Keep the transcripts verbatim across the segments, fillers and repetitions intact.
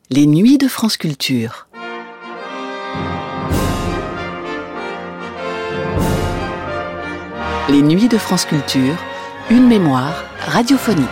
Les Nuits de France Culture. Les Nuits de France Culture, une mémoire radiophonique.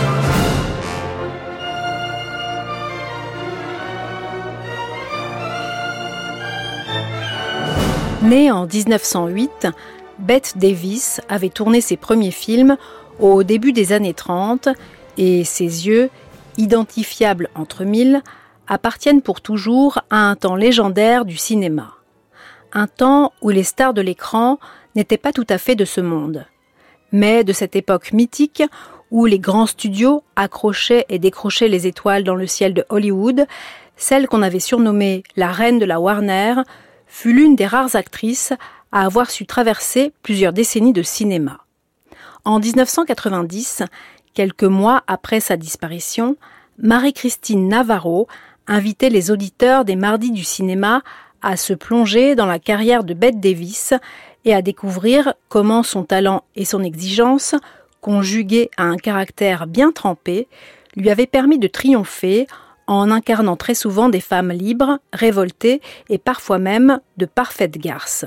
Née en dix-neuf cent huit, Bette Davis avait tourné ses premiers films au début des années trente et ses yeux, identifiables entre mille, appartiennent pour toujours à un temps légendaire du cinéma. Un temps où les stars de l'écran n'étaient pas tout à fait de ce monde, mais de cette époque mythique où les grands studios accrochaient et décrochaient les étoiles dans le ciel de Hollywood, celle qu'on avait surnommée la reine de la Warner fut l'une des rares actrices à avoir su traverser plusieurs décennies de cinéma. En dix-neuf cent quatre-vingt-dix, quelques mois après sa disparition, Marie-Christine Navarro invitait les auditeurs des Mardis du cinéma à se plonger dans la carrière de Bette Davis et à découvrir comment son talent et son exigence, conjugués à un caractère bien trempé, lui avaient permis de triompher en incarnant très souvent des femmes libres, révoltées et parfois même de parfaites garces.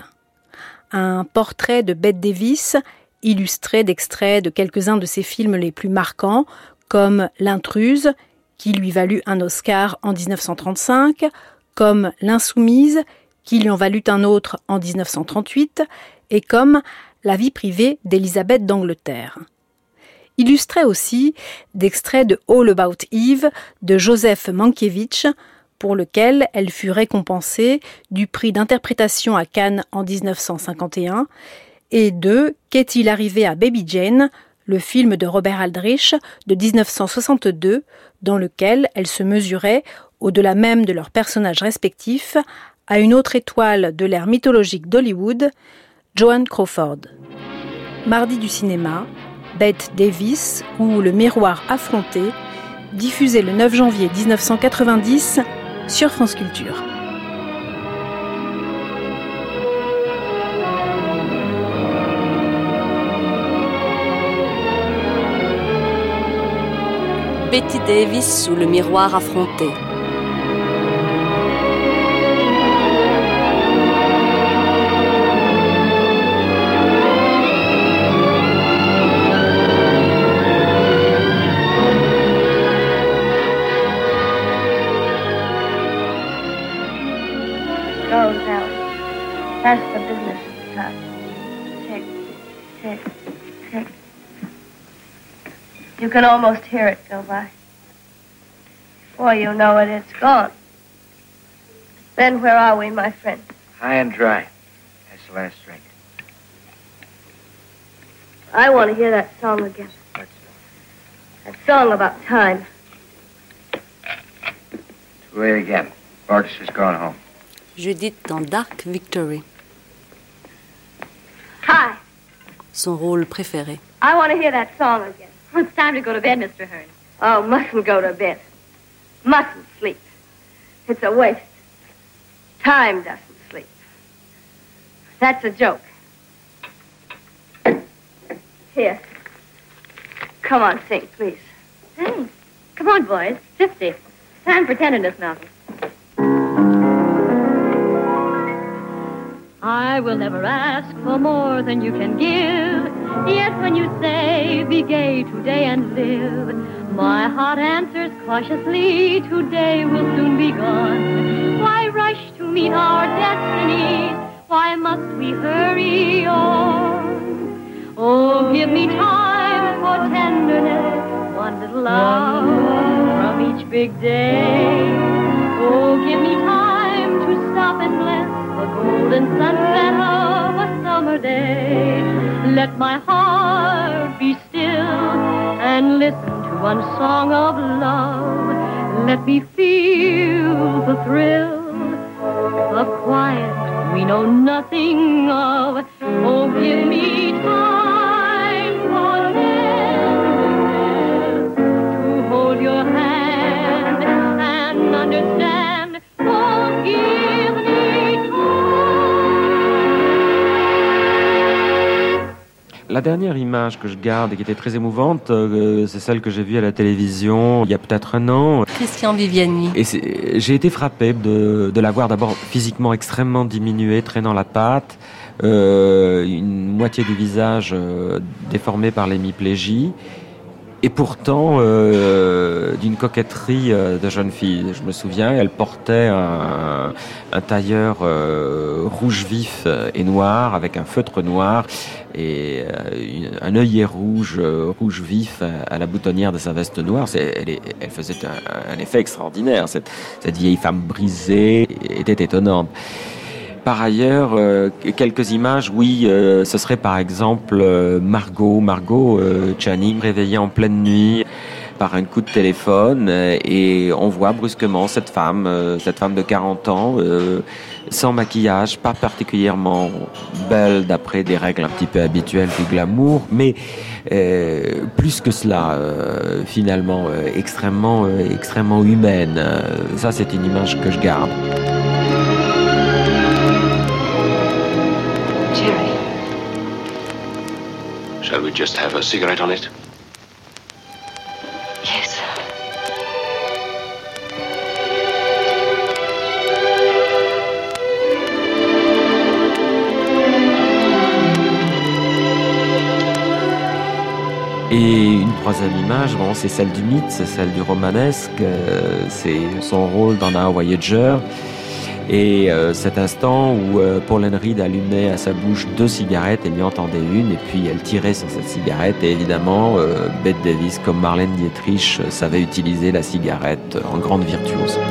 Un portrait de Bette Davis, illustré d'extraits de quelques-uns de ses films les plus marquants, comme L'Intruse, qui lui valut un Oscar en dix-neuf cent trente-cinq, comme L'Insoumise, qui lui en valut un autre en dix-neuf cent trente-huit, et comme La vie privée d'Élisabeth d'Angleterre. Illustré aussi d'extraits de All About Eve de Joseph Mankiewicz, pour lequel elle fut récompensée du prix d'interprétation à Cannes en dix-neuf cent cinquante et un, et de Qu'est-il arrivé à Baby Jane, le film de Robert Aldrich de dix-neuf cent soixante-deux, dans lequel elle se mesurait, au-delà même de leurs personnages respectifs, à une autre étoile de l'ère mythologique d'Hollywood, Joan Crawford. Mardi du cinéma, Bette Davis ou Le miroir affronté, diffusé le neuf janvier dix-neuf cent quatre-vingt-dix sur France Culture. Bette Davis sous le miroir affronté. Go, Sally. That's the business of the time. Tick, tick, tick. You can almost hear it go by. Before you know it, it's gone. Then where are we, my friend? High and dry. That's the last drink. I want to hear that song again. Let's That song about time. Too late again. Marcus has gone home. Judith dans Dark Victory, Hi. son rôle préféré. I want to hear that song again. It's time to go to bed, Mister Hearn. Oh, mustn't go to bed. Mustn't sleep. It's a waste. Time doesn't sleep. That's a joke. Here. Come on, sing, please. Hey, come on, boys. Fifty. Time for tenderness, Malcolm. I will never ask for more than you can give. Yet when you say, be gay today and live, my heart answers cautiously, today will soon be gone. Why rush to meet our destinies? Why must we hurry on? Oh, give me time for tenderness, one little love from each big day. Oh, give me time to stop and bless the golden sunset of a summer day. Let my heart be still and listen to one song of love. Let me feel the thrill of quiet we know nothing of. Oh, give me time for tenderness, to hold your hand and understand. Oh, give me time. La dernière image que je garde et qui était très émouvante, euh, c'est celle que j'ai vue à la télévision il y a peut-être un an. Christian Viviani. Et c'est, j'ai été frappé de, de la voir d'abord physiquement extrêmement diminuée, traînant la patte, euh, une moitié du visage euh, déformé par l'hémiplégie. Et pourtant, euh, d'une coquetterie euh, de jeune fille. Je me souviens, elle portait un, un tailleur euh, rouge vif et noir, avec un feutre noir et euh, une, un œillet rouge, euh, rouge vif à, à la boutonnière de sa veste noire. C'est, elle, elle faisait un, un effet extraordinaire. Cette, cette vieille femme brisée était étonnante. Par ailleurs, euh, quelques images, oui, euh, ce serait par exemple euh, Margot, Margot euh, Channing réveillée en pleine nuit par un coup de téléphone euh, et on voit brusquement cette femme, euh, cette femme de quarante ans, euh, sans maquillage, pas particulièrement belle d'après des règles un petit peu habituelles du glamour, mais euh, plus que cela, euh, finalement, euh, extrêmement, euh, extrêmement humaine. Euh, ça, c'est une image que je garde. Shall we just have a cigarette on it? Yes. Et une troisième image, bon, c'est celle du mythe, c'est celle du romanesque, euh, c'est son rôle dans Now Voyager. Et euh, cet instant où euh, Paul Henreid allumait à sa bouche deux cigarettes et lui entendait une, et puis elle tirait sur cette cigarette. Et évidemment, euh, Bette Davis, comme Marlène Dietrich, euh, savait utiliser la cigarette en grande virtuose.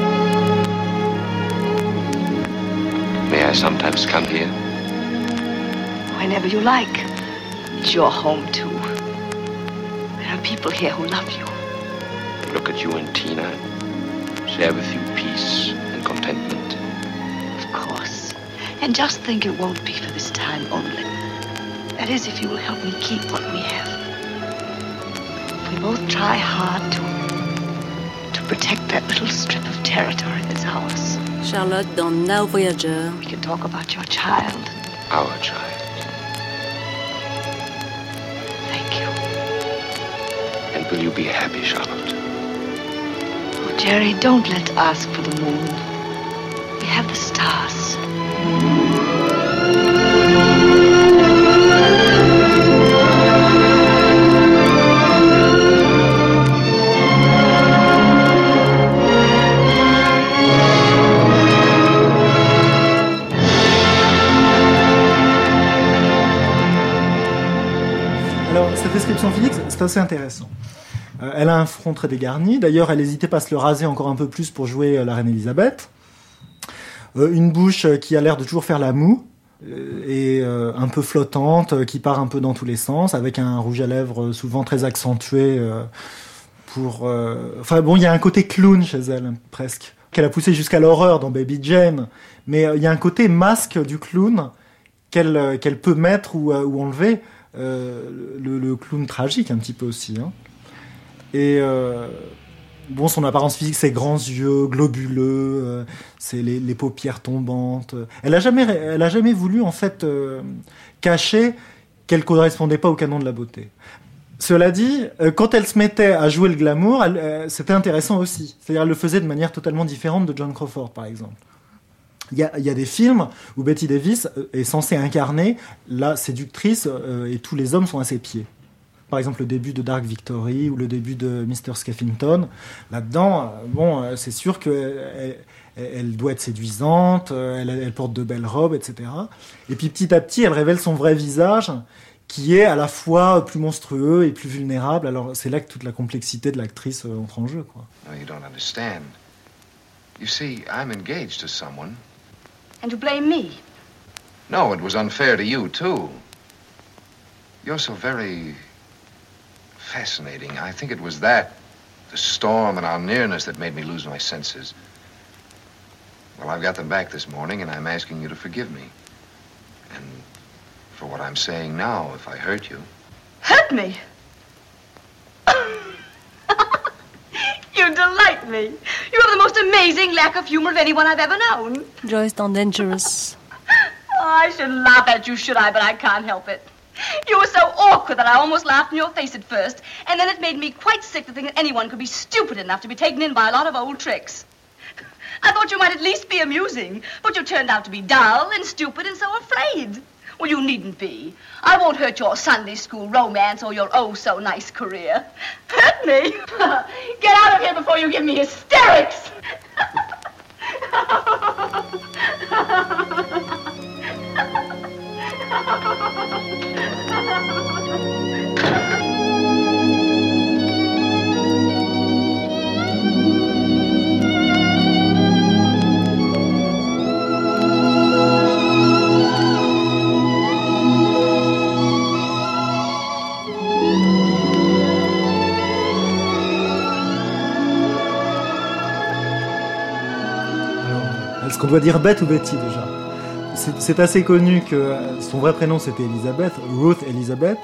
May I sometimes come here? Whenever you like. It's your home, too. There are people here who love you. Look at you and Tina. Share with you peace and contentment. Of course. And just think it won't be for this time only. That is, if you will help me keep what we have. We both try hard to to protect that little strip of territory that's ours. Charlotte dans Now Voyager. We can talk about your child. Our child. Thank you. And will you be happy, Charlotte? Oh, Jerry, don't let's ask for the moon. We have the stars. Alors, cette description physique, c'est assez intéressant. Euh, elle a un front très dégarni. D'ailleurs, elle n'hésitait pas à se le raser encore un peu plus pour jouer euh, la reine Elisabeth. Euh, une bouche euh, qui a l'air de toujours faire la moue, euh, et euh, un peu flottante, euh, qui part un peu dans tous les sens, avec un rouge à lèvres euh, souvent très accentué. Euh, pour, euh... Enfin bon, il y a un côté clown chez elle, presque, qu'elle a poussé jusqu'à l'horreur dans Baby Jane. Mais il euh, y a un côté masque du clown qu'elle, euh, qu'elle peut mettre ou, euh, ou enlever. Euh, le, le clown tragique un petit peu aussi, hein. Et euh, bon, son apparence physique, ses grands yeux globuleux, euh, c'est les, les paupières tombantes. Elle a jamais, elle a jamais voulu en fait euh, cacher qu'elle correspondait pas au canon de la beauté. Cela dit, euh, quand elle se mettait à jouer le glamour, elle, euh, c'était intéressant aussi. C'est-à-dire, elle le faisait de manière totalement différente de Joan Crawford, par exemple. Il y a, il y a des films où Betty Davis est censée incarner la séductrice euh, et tous les hommes sont à ses pieds. Par exemple, le début de Dark Victory ou le début de mister Skeffington. Là-dedans, euh, bon, euh, c'est sûr qu'elle elle, elle doit être séduisante, euh, elle, elle porte de belles robes, et cetera. Et puis petit à petit, elle révèle son vrai visage, qui est à la fois plus monstrueux et plus vulnérable. Alors c'est là que toute la complexité de l'actrice euh, entre en jeu, quoi. No, you don't understand. You see, I'm engaged to someone. And to blame me. No, it was unfair to you, too. You're so very fascinating. I think it was that, the storm and our nearness, that made me lose my senses. Well, I've got them back this morning, and I'm asking you to forgive me. And for what I'm saying now, if I hurt you. Hurt me? You delight me. You have the most amazing lack of humor of anyone I've ever known. Joyce dans Dangerous. Oh, I should laugh at you, should I? But I can't help it. You were so awkward that I almost laughed in your face at first. And then it made me quite sick to think that anyone could be stupid enough to be taken in by a lot of old tricks. I thought you might at least be amusing, but you turned out to be dull and stupid and so afraid. Well, you needn't be. I won't hurt your Sunday school romance or your oh-so-nice career. Hurt me? Get out of here before you give me hysterics! Est-ce qu'on doit dire Bette ou Betty déjà ? c'est, c'est assez connu que son vrai prénom c'était Elizabeth, Ruth Elizabeth,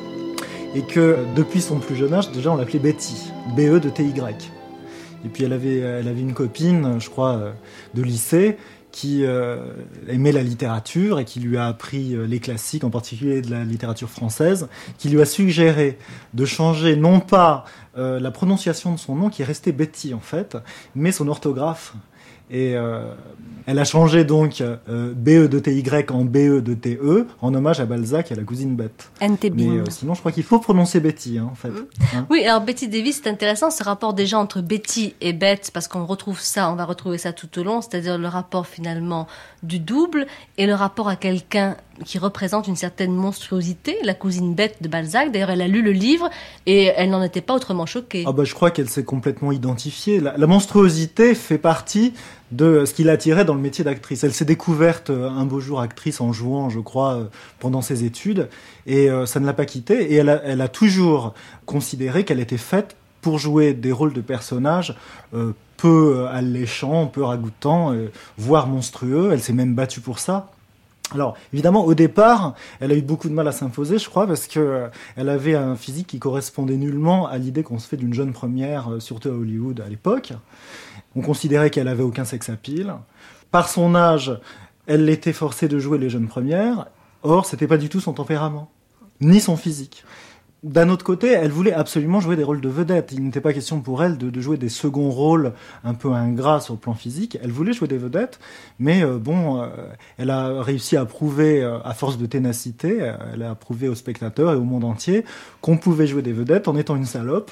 et que depuis son plus jeune âge, déjà on l'appelait Betty, B E de T Y. Et puis elle avait, elle avait une copine, je crois, de lycée, qui euh, aimait la littérature et qui lui a appris les classiques, en particulier de la littérature française, qui lui a suggéré de changer non pas euh, la prononciation de son nom, qui est restée Betty en fait, mais son orthographe. Et euh, elle a changé donc euh, B E de T Y en B E de T E, en hommage à Balzac et à la cousine Bette. Mais euh, sinon, je crois qu'il faut prononcer Betty, hein, en fait. Mmh. Hein oui, alors Betty Davis, c'est intéressant, ce rapport déjà entre Betty et Bette, parce qu'on retrouve ça, on va retrouver ça tout au long, c'est-à-dire le rapport finalement du double et le rapport à quelqu'un qui représente une certaine monstruosité, la cousine Bette de Balzac. D'ailleurs, elle a lu le livre et elle n'en était pas autrement choquée. Ah bah, je crois qu'elle s'est complètement identifiée. La, la monstruosité fait partie de ce qui l'attirait dans le métier d'actrice. Elle s'est découverte un beau jour actrice en jouant, je crois, pendant ses études, et euh, ça ne l'a pas quittée. Et elle a, elle a toujours considéré qu'elle était faite pour jouer des rôles de personnages euh, peu alléchants, peu ragoûtants, euh, voire monstrueux. Elle s'est même battue pour ça. Alors, évidemment, au départ, elle a eu beaucoup de mal à s'imposer, je crois, parce que euh, elle avait un physique qui correspondait nullement à l'idée qu'on se fait d'une jeune première, euh, surtout à Hollywood à l'époque. On considérait qu'elle avait aucun sex appeal. Par son âge, elle était forcée de jouer les jeunes premières. Or, c'était pas du tout son tempérament, ni son physique. D'un autre côté, elle voulait absolument jouer des rôles de vedette. Il n'était pas question pour elle de, de jouer des seconds rôles un peu ingrats sur le plan physique. Elle voulait jouer des vedettes, mais euh, bon, euh, elle a réussi à prouver, euh, à force de ténacité, euh, elle a prouvé aux spectateurs et au monde entier qu'on pouvait jouer des vedettes en étant une salope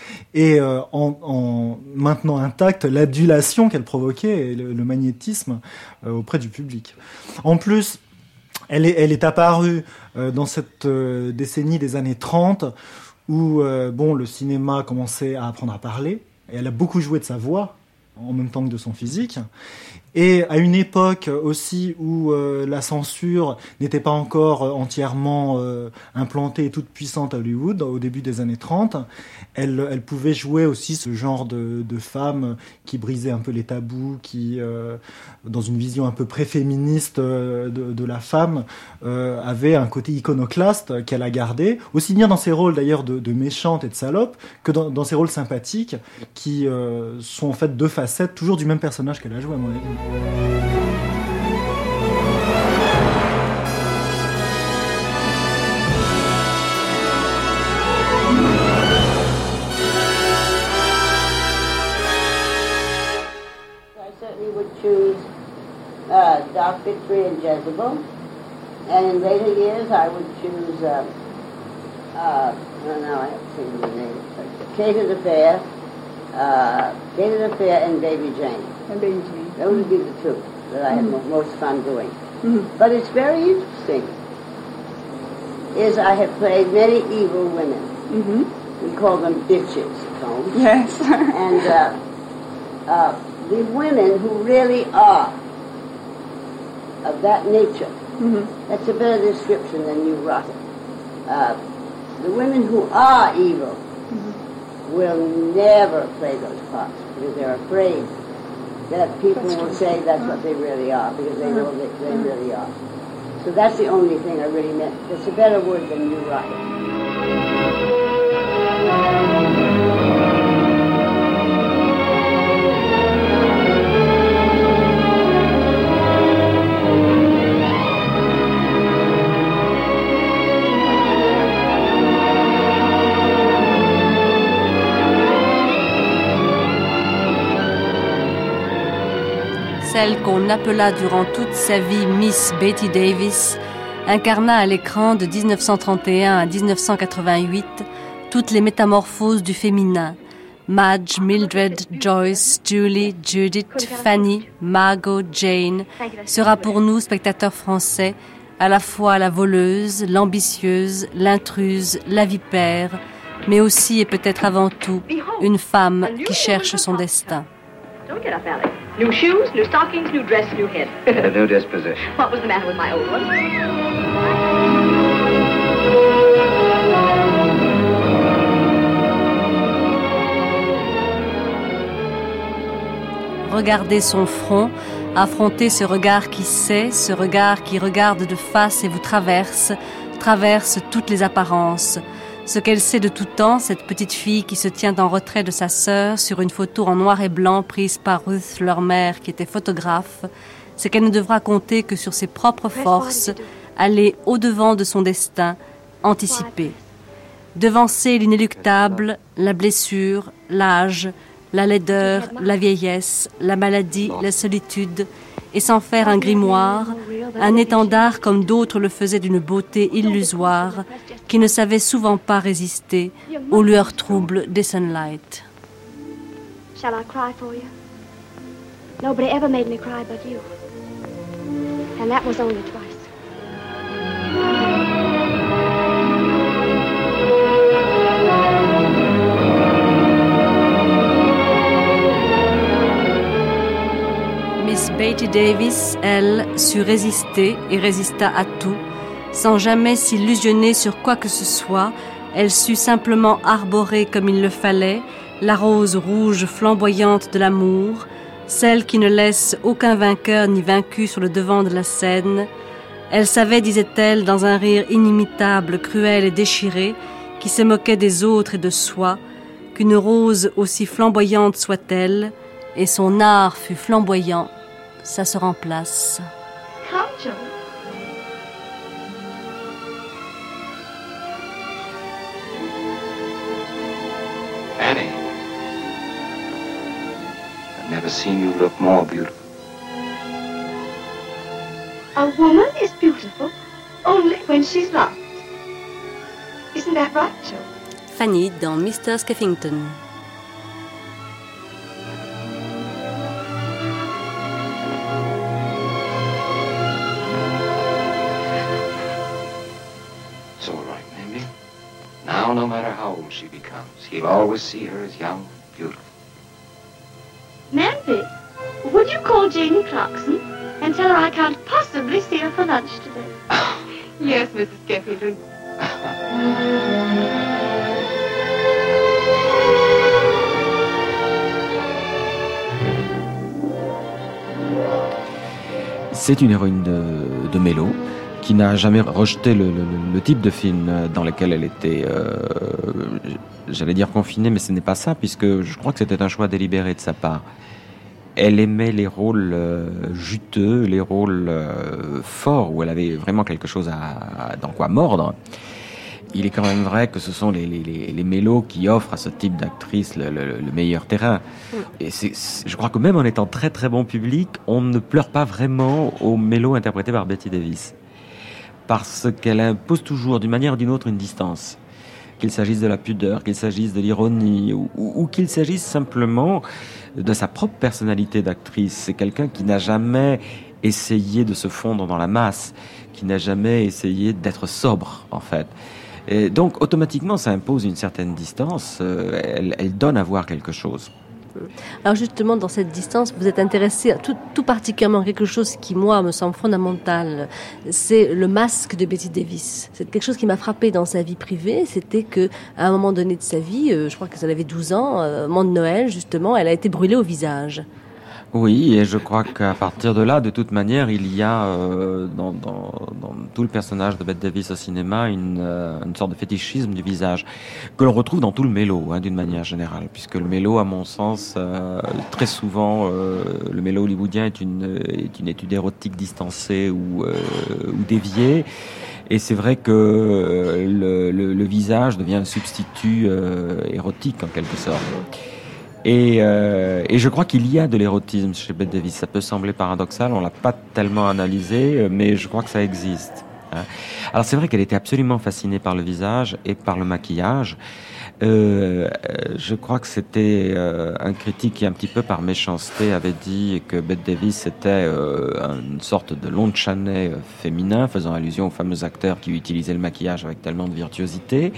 et euh, en, en maintenant intacte l'adulation qu'elle provoquait et le, le magnétisme euh, auprès du public. En plus, Elle est, elle est apparue euh, dans cette euh, décennie des années trente où euh, bon, le cinéma commençait à apprendre à parler et elle a beaucoup joué de sa voix en même temps que de son physique. Et à une époque aussi où euh, la censure n'était pas encore euh, entièrement euh, implantée et toute puissante à Hollywood, au début des années trente, elle, elle pouvait jouer aussi ce genre de, de femme qui brisait un peu les tabous, qui, euh, dans une vision un peu pré-féministe euh, de, de la femme, euh, avait un côté iconoclaste qu'elle a gardé, aussi bien dans ses rôles d'ailleurs de, de méchante et de salope, que dans, dans ses rôles sympathiques, qui euh, sont en fait deux facettes toujours du même personnage qu'elle a joué, à mon avis. I certainly would choose uh, Dark Victory and Jezebel, and in later years I would choose, uh, uh, well, now I have to think of the name, Kate of the Fair, uh, Kate of the Fair and Baby Jane. And Baby Jane. Those would be the two that I had mm-hmm. most fun doing. Mm-hmm. But it's very interesting, is I have played many evil women. Mm-hmm. We call them bitches, Holmes. Yes. and uh, uh, the women who really are of that nature, mm-hmm. that's a better description than you wrote it. Uh, the women who are evil mm-hmm. will never play those parts because they're afraid that people that's will true. say that's uh-huh. what they really are, because they uh-huh. know that they uh-huh. really are. So that's the only thing I really meant. It's a better word than you write it. celle qu'on appela durant toute sa vie Miss Betty Davis, incarna à l'écran de dix-neuf cent trente et un à dix-neuf cent quatre-vingt-huit toutes les métamorphoses du féminin. Madge, Mildred, Joyce, Julie, Judith, Fanny, Margot, Jane sera pour nous, spectateurs français, à la fois la voleuse, l'ambitieuse, l'intruse, la vipère, mais aussi et peut-être avant tout, une femme qui cherche son destin. Don't get up, Alex. New shoes, new stockings, new dress, new head. A new disposition. What was the matter with my old one? Regardez son front, affrontez ce regard qui sait, ce regard qui regarde de face et vous traverse, traverse toutes les apparences. Ce qu'elle sait de tout temps, cette petite fille qui se tient en retrait de sa sœur sur une photo en noir et blanc prise par Ruth, leur mère, qui était photographe, c'est qu'elle ne devra compter que sur ses propres forces, aller au-devant de son destin, anticiper. Devancer l'inéluctable, la blessure, l'âge, la laideur, la vieillesse, la maladie, la solitude, et s'en faire un grimoire, un étendard comme d'autres le faisaient d'une beauté illusoire, qui ne savait souvent pas résister aux lueurs troubles des sunlight. Shall I cry for you? Nobody ever made me cry but you. And that was only twice. Miss Betty Davis, elle, sut résister et résista à tout. Sans jamais s'illusionner sur quoi que ce soit, elle sut simplement arborer comme il le fallait la rose rouge flamboyante de l'amour, celle qui ne laisse aucun vainqueur ni vaincu sur le devant de la scène. Elle savait, disait-elle, dans un rire inimitable, cruel et déchiré, qui se moquait des autres et de soi, qu'une rose aussi flamboyante soit-elle, et son art fut flamboyant, ça se remplace. Come, Joe. Annie, I've never seen you look more beautiful. A woman is beautiful only when she's loved. Isn't that right, Joe? Fanny dans mister Skeffington. It's all right, Mindy. Now, no matter how old she becomes, he'll always see her as young, beautiful. Mandy, would you call Janie Clarkson and tell her I can't possibly see her for lunch today? Yes, Missus Skeffington. C'est une héroïne de, de mélo qui n'a jamais rejeté le, le, le type de film dans lequel elle était, euh, j'allais dire confinée, mais ce n'est pas ça, puisque je crois que c'était un choix délibéré de sa part. Elle aimait les rôles euh, juteux, les rôles euh, forts, où elle avait vraiment quelque chose à, à, dans quoi mordre. Il est quand même vrai que ce sont les, les, les, les mélos qui offrent à ce type d'actrice le, le, le meilleur terrain. Et c'est, c'est, je crois que même en étant très très bon public, on ne pleure pas vraiment aux mélos interprétés par Betty Davis. Parce qu'elle impose toujours, d'une manière ou d'une autre, une distance. Qu'il s'agisse de la pudeur, qu'il s'agisse de l'ironie, ou, ou, ou qu'il s'agisse simplement de sa propre personnalité d'actrice. C'est quelqu'un qui n'a jamais essayé de se fondre dans la masse, qui n'a jamais essayé d'être sobre, en fait. Et donc, automatiquement, ça impose une certaine distance. Euh, elle, elle donne à voir quelque chose. Alors justement, dans cette distance, vous êtes intéressé à tout, tout particulièrement quelque chose qui, moi, me semble fondamental. C'est le masque de Betty Davis. C'est quelque chose qui m'a frappé dans sa vie privée. C'était que, à un moment donné de sa vie, euh, je crois qu'elle avait douze ans, euh, au moment de Noël, justement, elle a été brûlée au visage. Oui, et je crois qu'à partir de là, de toute manière, il y a euh, dans, dans, dans tout le personnage de Bette Davis au cinéma une, euh, une sorte de fétichisme du visage que l'on retrouve dans tout le mélo, hein, d'une manière générale, puisque le mélo, à mon sens, euh, très souvent, euh, le mélo hollywoodien est une, est une étude érotique distancée ou, euh, ou déviée. Et c'est vrai que le, le, le visage devient un substitut euh, érotique en quelque sorte. Et, euh, et je crois qu'il y a de l'érotisme chez Bette Davis. Ça peut sembler paradoxal, on l'a pas tellement analysé, mais je crois que ça existe. Hein. Alors c'est vrai qu'elle était absolument fascinée par le visage et par le maquillage. Euh, je crois que c'était euh, un critique qui, un petit peu par méchanceté, avait dit que Bette Davis était euh, une sorte de Lon Chaney féminin, faisant allusion aux fameux acteurs qui utilisaient le maquillage avec tellement de virtuosité.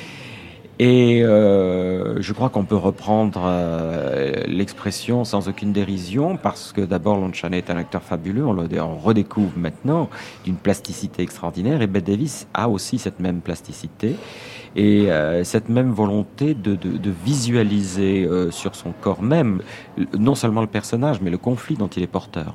Et euh, je crois qu'on peut reprendre euh, l'expression sans aucune dérision, parce que d'abord Lon Chaney est un acteur fabuleux, on le on redécouvre maintenant, d'une plasticité extraordinaire, et Bette Davis a aussi cette même plasticité et euh, cette même volonté de, de, de visualiser euh, sur son corps même non seulement le personnage, mais le conflit dont il est porteur.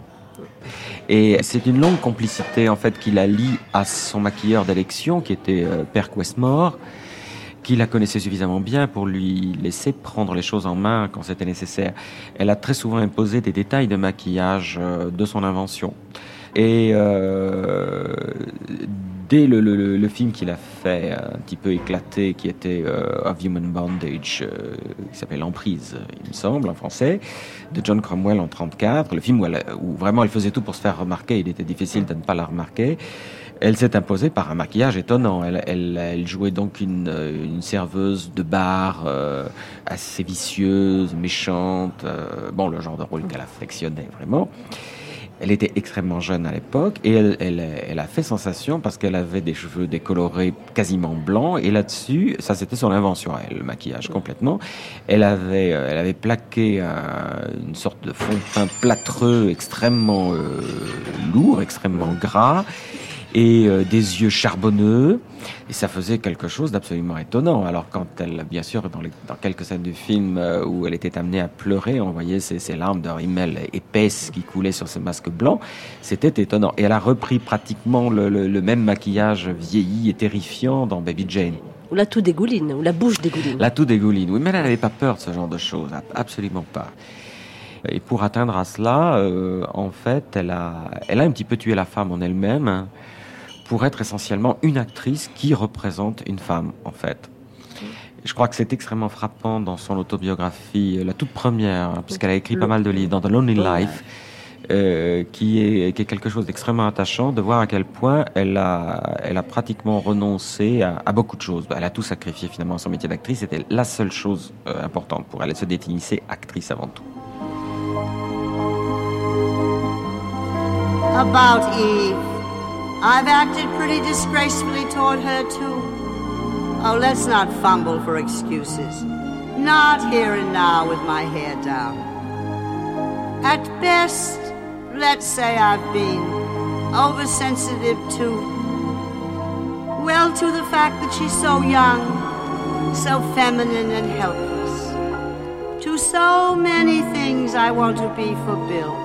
Et c'est une longue complicité en fait qui la lie à son maquilleur d'élection, qui était euh, Perk Westmore, qui la connaissait suffisamment bien pour lui laisser prendre les choses en main quand c'était nécessaire. Elle a très souvent imposé des détails de maquillage euh, de son invention. Et euh, dès le, le, le film qu'il a fait, un petit peu éclaté, qui était euh, Of Human Bondage, euh, qui s'appelle L'Emprise, il me semble, en français, de John Cromwell en trente-quatre, le film où, elle, où vraiment elle faisait tout pour se faire remarquer, il était difficile de ne pas la remarquer. Elle s'est imposée par un maquillage étonnant. Elle, elle, elle jouait donc une, une serveuse de bar euh, assez vicieuse, méchante, euh, bon, le genre de rôle qu'elle affectionnait vraiment. Elle était extrêmement jeune à l'époque et elle, elle, elle a fait sensation parce qu'elle avait des cheveux décolorés quasiment blancs, et là-dessus, ça c'était son invention, elle, le maquillage complètement. Elle avait, elle avait plaqué un, une sorte de fond de teint plâtreux extrêmement euh, lourd, extrêmement gras, et euh, des yeux charbonneux, et ça faisait quelque chose d'absolument étonnant. Alors quand elle, bien sûr, dans, les, dans quelques scènes du film euh, où elle était amenée à pleurer, on voyait ces, ces larmes de rimel épaisses qui coulaient sur ce masque blanc, c'était étonnant. Et elle a repris pratiquement le, le, le même maquillage vieilli et terrifiant dans Baby Jane. Ou la toux dégouline, ou la bouche dégouline. La toux dégouline, oui, mais elle n'avait pas peur de ce genre de choses, absolument pas. Et pour atteindre à cela, euh, en fait, elle a, elle a un petit peu tué la femme en elle-même, hein, pour être essentiellement une actrice qui représente une femme, en fait. Je crois que c'est extrêmement frappant dans son autobiographie, la toute première, hein, puisqu'elle a écrit pas mal de livres, dans The Lonely Life, euh, qui, est, qui est quelque chose d'extrêmement attachant, de voir à quel point elle a, elle a pratiquement renoncé à, à beaucoup de choses. Elle a tout sacrifié finalement à son métier d'actrice, c'était la seule chose euh, importante pour elle. Elle se définissait actrice avant tout. About Eve. I've acted pretty disgracefully toward her, too. Oh, let's not fumble for excuses. Not here and now with my hair down. At best, let's say I've been oversensitive to, well, to the fact that she's so young, so feminine and helpless. To so many things I want to be for Bill.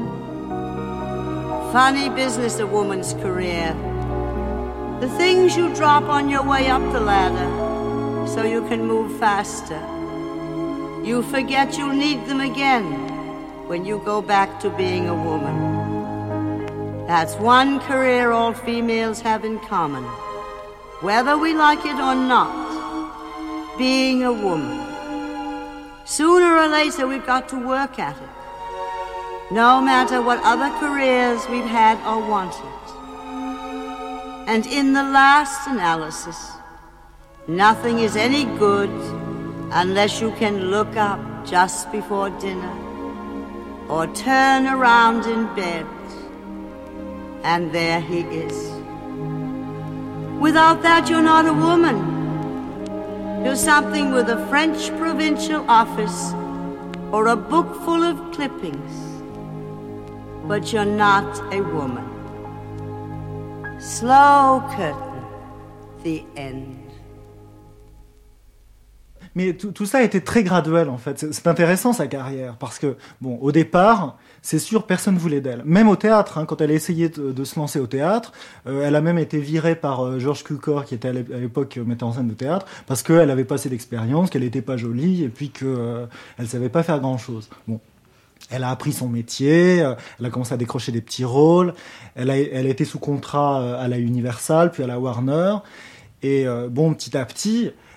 Funny business, a woman's career. The things you drop on your way up the ladder so you can move faster. You forget you'll need them again when you go back to being a woman. That's one career all females have in common, whether we like it or not, being a woman. Sooner or later we've got to work at it. No matter what other careers we've had or wanted. And in the last analysis, nothing is any good unless you can look up just before dinner or turn around in bed and there he is. Without that, you're not a woman. You're something with a French provincial office or a book full of clippings. But you're not a woman. Slow curtain, the end. Mais tout, tout ça a été très graduel, en fait. C'est, c'est intéressant, sa carrière, parce que, bon, au départ, c'est sûr, personne voulait d'elle. Même au théâtre, hein, quand elle a essayé de, de se lancer au théâtre, euh, elle a même été virée par euh, George Cukor, qui était à l'époque euh, metteur en scène de théâtre, parce qu'elle avait pas assez d'expérience, qu'elle était pas jolie, et puis qu'elle euh, elle savait pas faire grand-chose. Bon. Elle a appris son métier, elle a commencé à décrocher des petits rôles, elle a, elle a été sous contrat à la Universal, puis à la Warner, et euh, bon, petit à petit,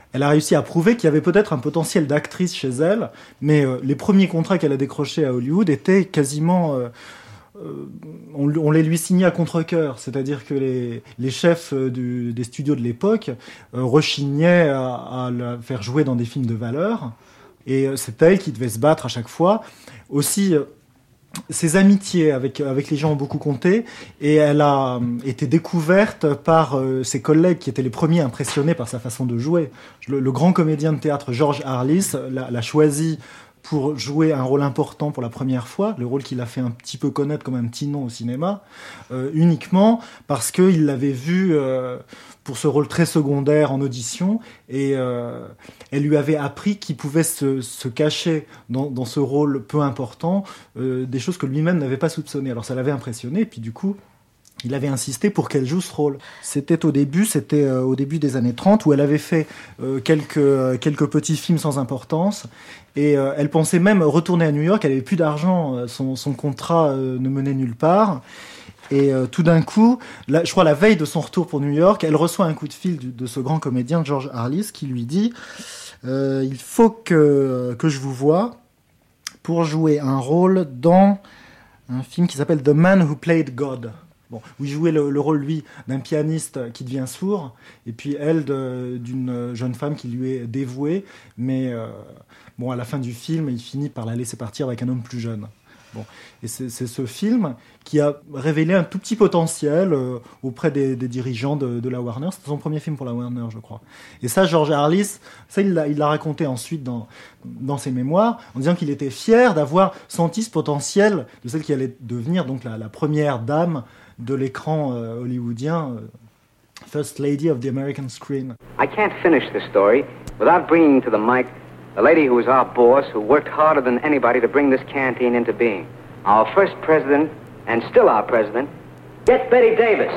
elle a réussi à prouver qu'il y avait peut-être un potentiel d'actrice chez elle, mais euh, les premiers contrats qu'elle a décrochés à Hollywood étaient quasiment... Euh, euh, on, on les lui signait à contre-cœur, c'est-à-dire que les, les chefs du, des studios de l'époque euh, rechignaient à, à la faire jouer dans des films de valeur, et euh, c'est elle qui devait se battre à chaque fois. Aussi... Euh, Ses amitiés avec, avec les gens ont beaucoup compté, et elle a été découverte par euh, ses collègues qui étaient les premiers impressionnés par sa façon de jouer. Le, le grand comédien de théâtre George Arliss l'a, l'a choisi pour jouer un rôle important pour la première fois, le rôle qu'il a fait un petit peu connaître comme un petit nom au cinéma, euh, uniquement parce qu'il l'avait vu euh, pour ce rôle très secondaire en audition, et euh, elle lui avait appris qu'il pouvait se, se cacher dans, dans ce rôle peu important, euh, des choses que lui-même n'avait pas soupçonnées. Alors ça l'avait impressionné, et puis du coup, il avait insisté pour qu'elle joue ce rôle. C'était au début, c'était euh, au début des années trente, où elle avait fait euh, quelques, euh, quelques petits films sans importance, et euh, elle pensait même retourner à New York. Elle avait plus d'argent, euh, son, son contrat euh, ne menait nulle part, et euh, tout d'un coup, la, je crois la veille de son retour pour New York, elle reçoit un coup de fil du, de ce grand comédien George Arliss qui lui dit euh, il faut que, que je vous voie pour jouer un rôle dans un film qui s'appelle The Man Who Played God. Bon, où il jouait le, le rôle, lui, d'un pianiste qui devient sourd, et puis elle, de, d'une jeune femme qui lui est dévouée, mais euh, bon, à la fin du film, il finit par la laisser partir avec un homme plus jeune. Bon, et c'est, c'est ce film qui a révélé un tout petit potentiel euh, auprès des, des dirigeants de, de la Warner. C'était son premier film pour la Warner, je crois. Et ça, George Arliss, ça, il l'a, il l'a raconté ensuite dans, dans ses mémoires, en disant qu'il était fier d'avoir senti ce potentiel de celle qui allait devenir donc la, la première dame de l'écran euh, hollywoodien, euh, First Lady of the American Screen. I can't finish this story without bringing to the mic the lady who was our boss, who worked harder than anybody to bring this canteen into being. Our first president, and still our president, get Betty Davis.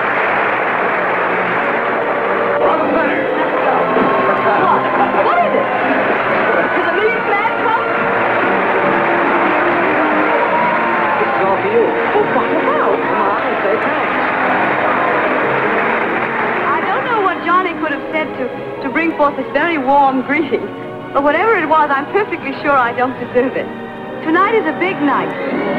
What is it? Is a million man come? This is all for you. Well, what about? Come on and say thanks. I don't know what Johnny could have said to, to bring forth this very warm greeting. But whatever it was, I'm perfectly sure I don't deserve it. Tonight is a big night.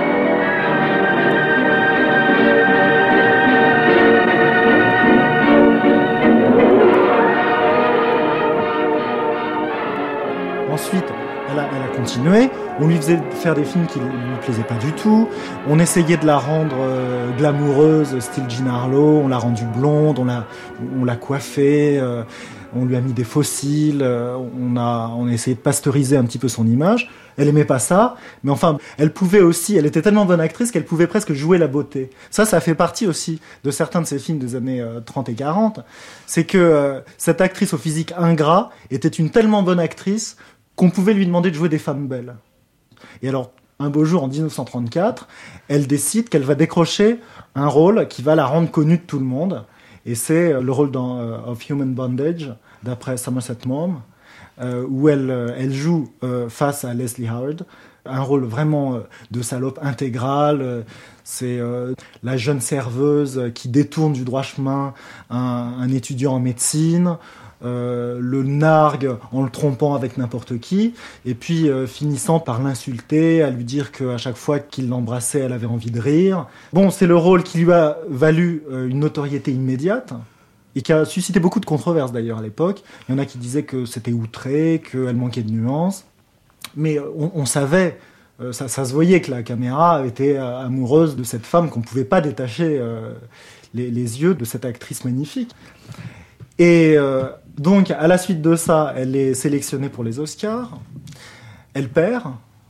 Ensuite, elle a, elle a continué. On lui faisait faire des films qui ne lui plaisaient pas du tout. On essayait de la rendre euh, glamoureuse, style Jean Harlow. On l'a rendue blonde, on l'a, on l'a coiffée. Euh, On lui a mis des fossiles, on a, on a essayé de pasteuriser un petit peu son image. Elle aimait pas ça, mais enfin, elle pouvait aussi, elle était tellement bonne actrice qu'elle pouvait presque jouer la beauté. Ça, ça fait partie aussi de certains de ses films des années euh, trente et quarante. C'est que euh, cette actrice au physique ingrat était une tellement bonne actrice qu'on pouvait lui demander de jouer des femmes belles. Et alors, un beau jour, en dix-neuf cent trente-quatre, elle décide qu'elle va décrocher un rôle qui va la rendre connue de tout le monde. Et c'est le rôle dans uh, Of Human Bondage, d'après Somerset Maugham, euh, où elle, euh, elle joue euh, face à Leslie Howard, un rôle vraiment euh, de salope intégrale. Euh, c'est euh, la jeune serveuse qui détourne du droit chemin un, un étudiant en médecine, euh, le nargue en le trompant avec n'importe qui, et puis euh, finissant par l'insulter, à lui dire qu'à chaque fois qu'il l'embrassait, elle avait envie de rire. Bon, c'est le rôle qui lui a valu euh, une notoriété immédiate, et qui a suscité beaucoup de controverses d'ailleurs à l'époque. Il y en a qui disaient que c'était outré, qu'elle manquait de nuances, mais on, on savait, euh, ça, ça se voyait que la caméra était euh, amoureuse de cette femme, qu'on ne pouvait pas détacher euh, les, les yeux de cette actrice magnifique. Et euh, donc, à la suite de ça, elle est sélectionnée pour les Oscars. Elle perd,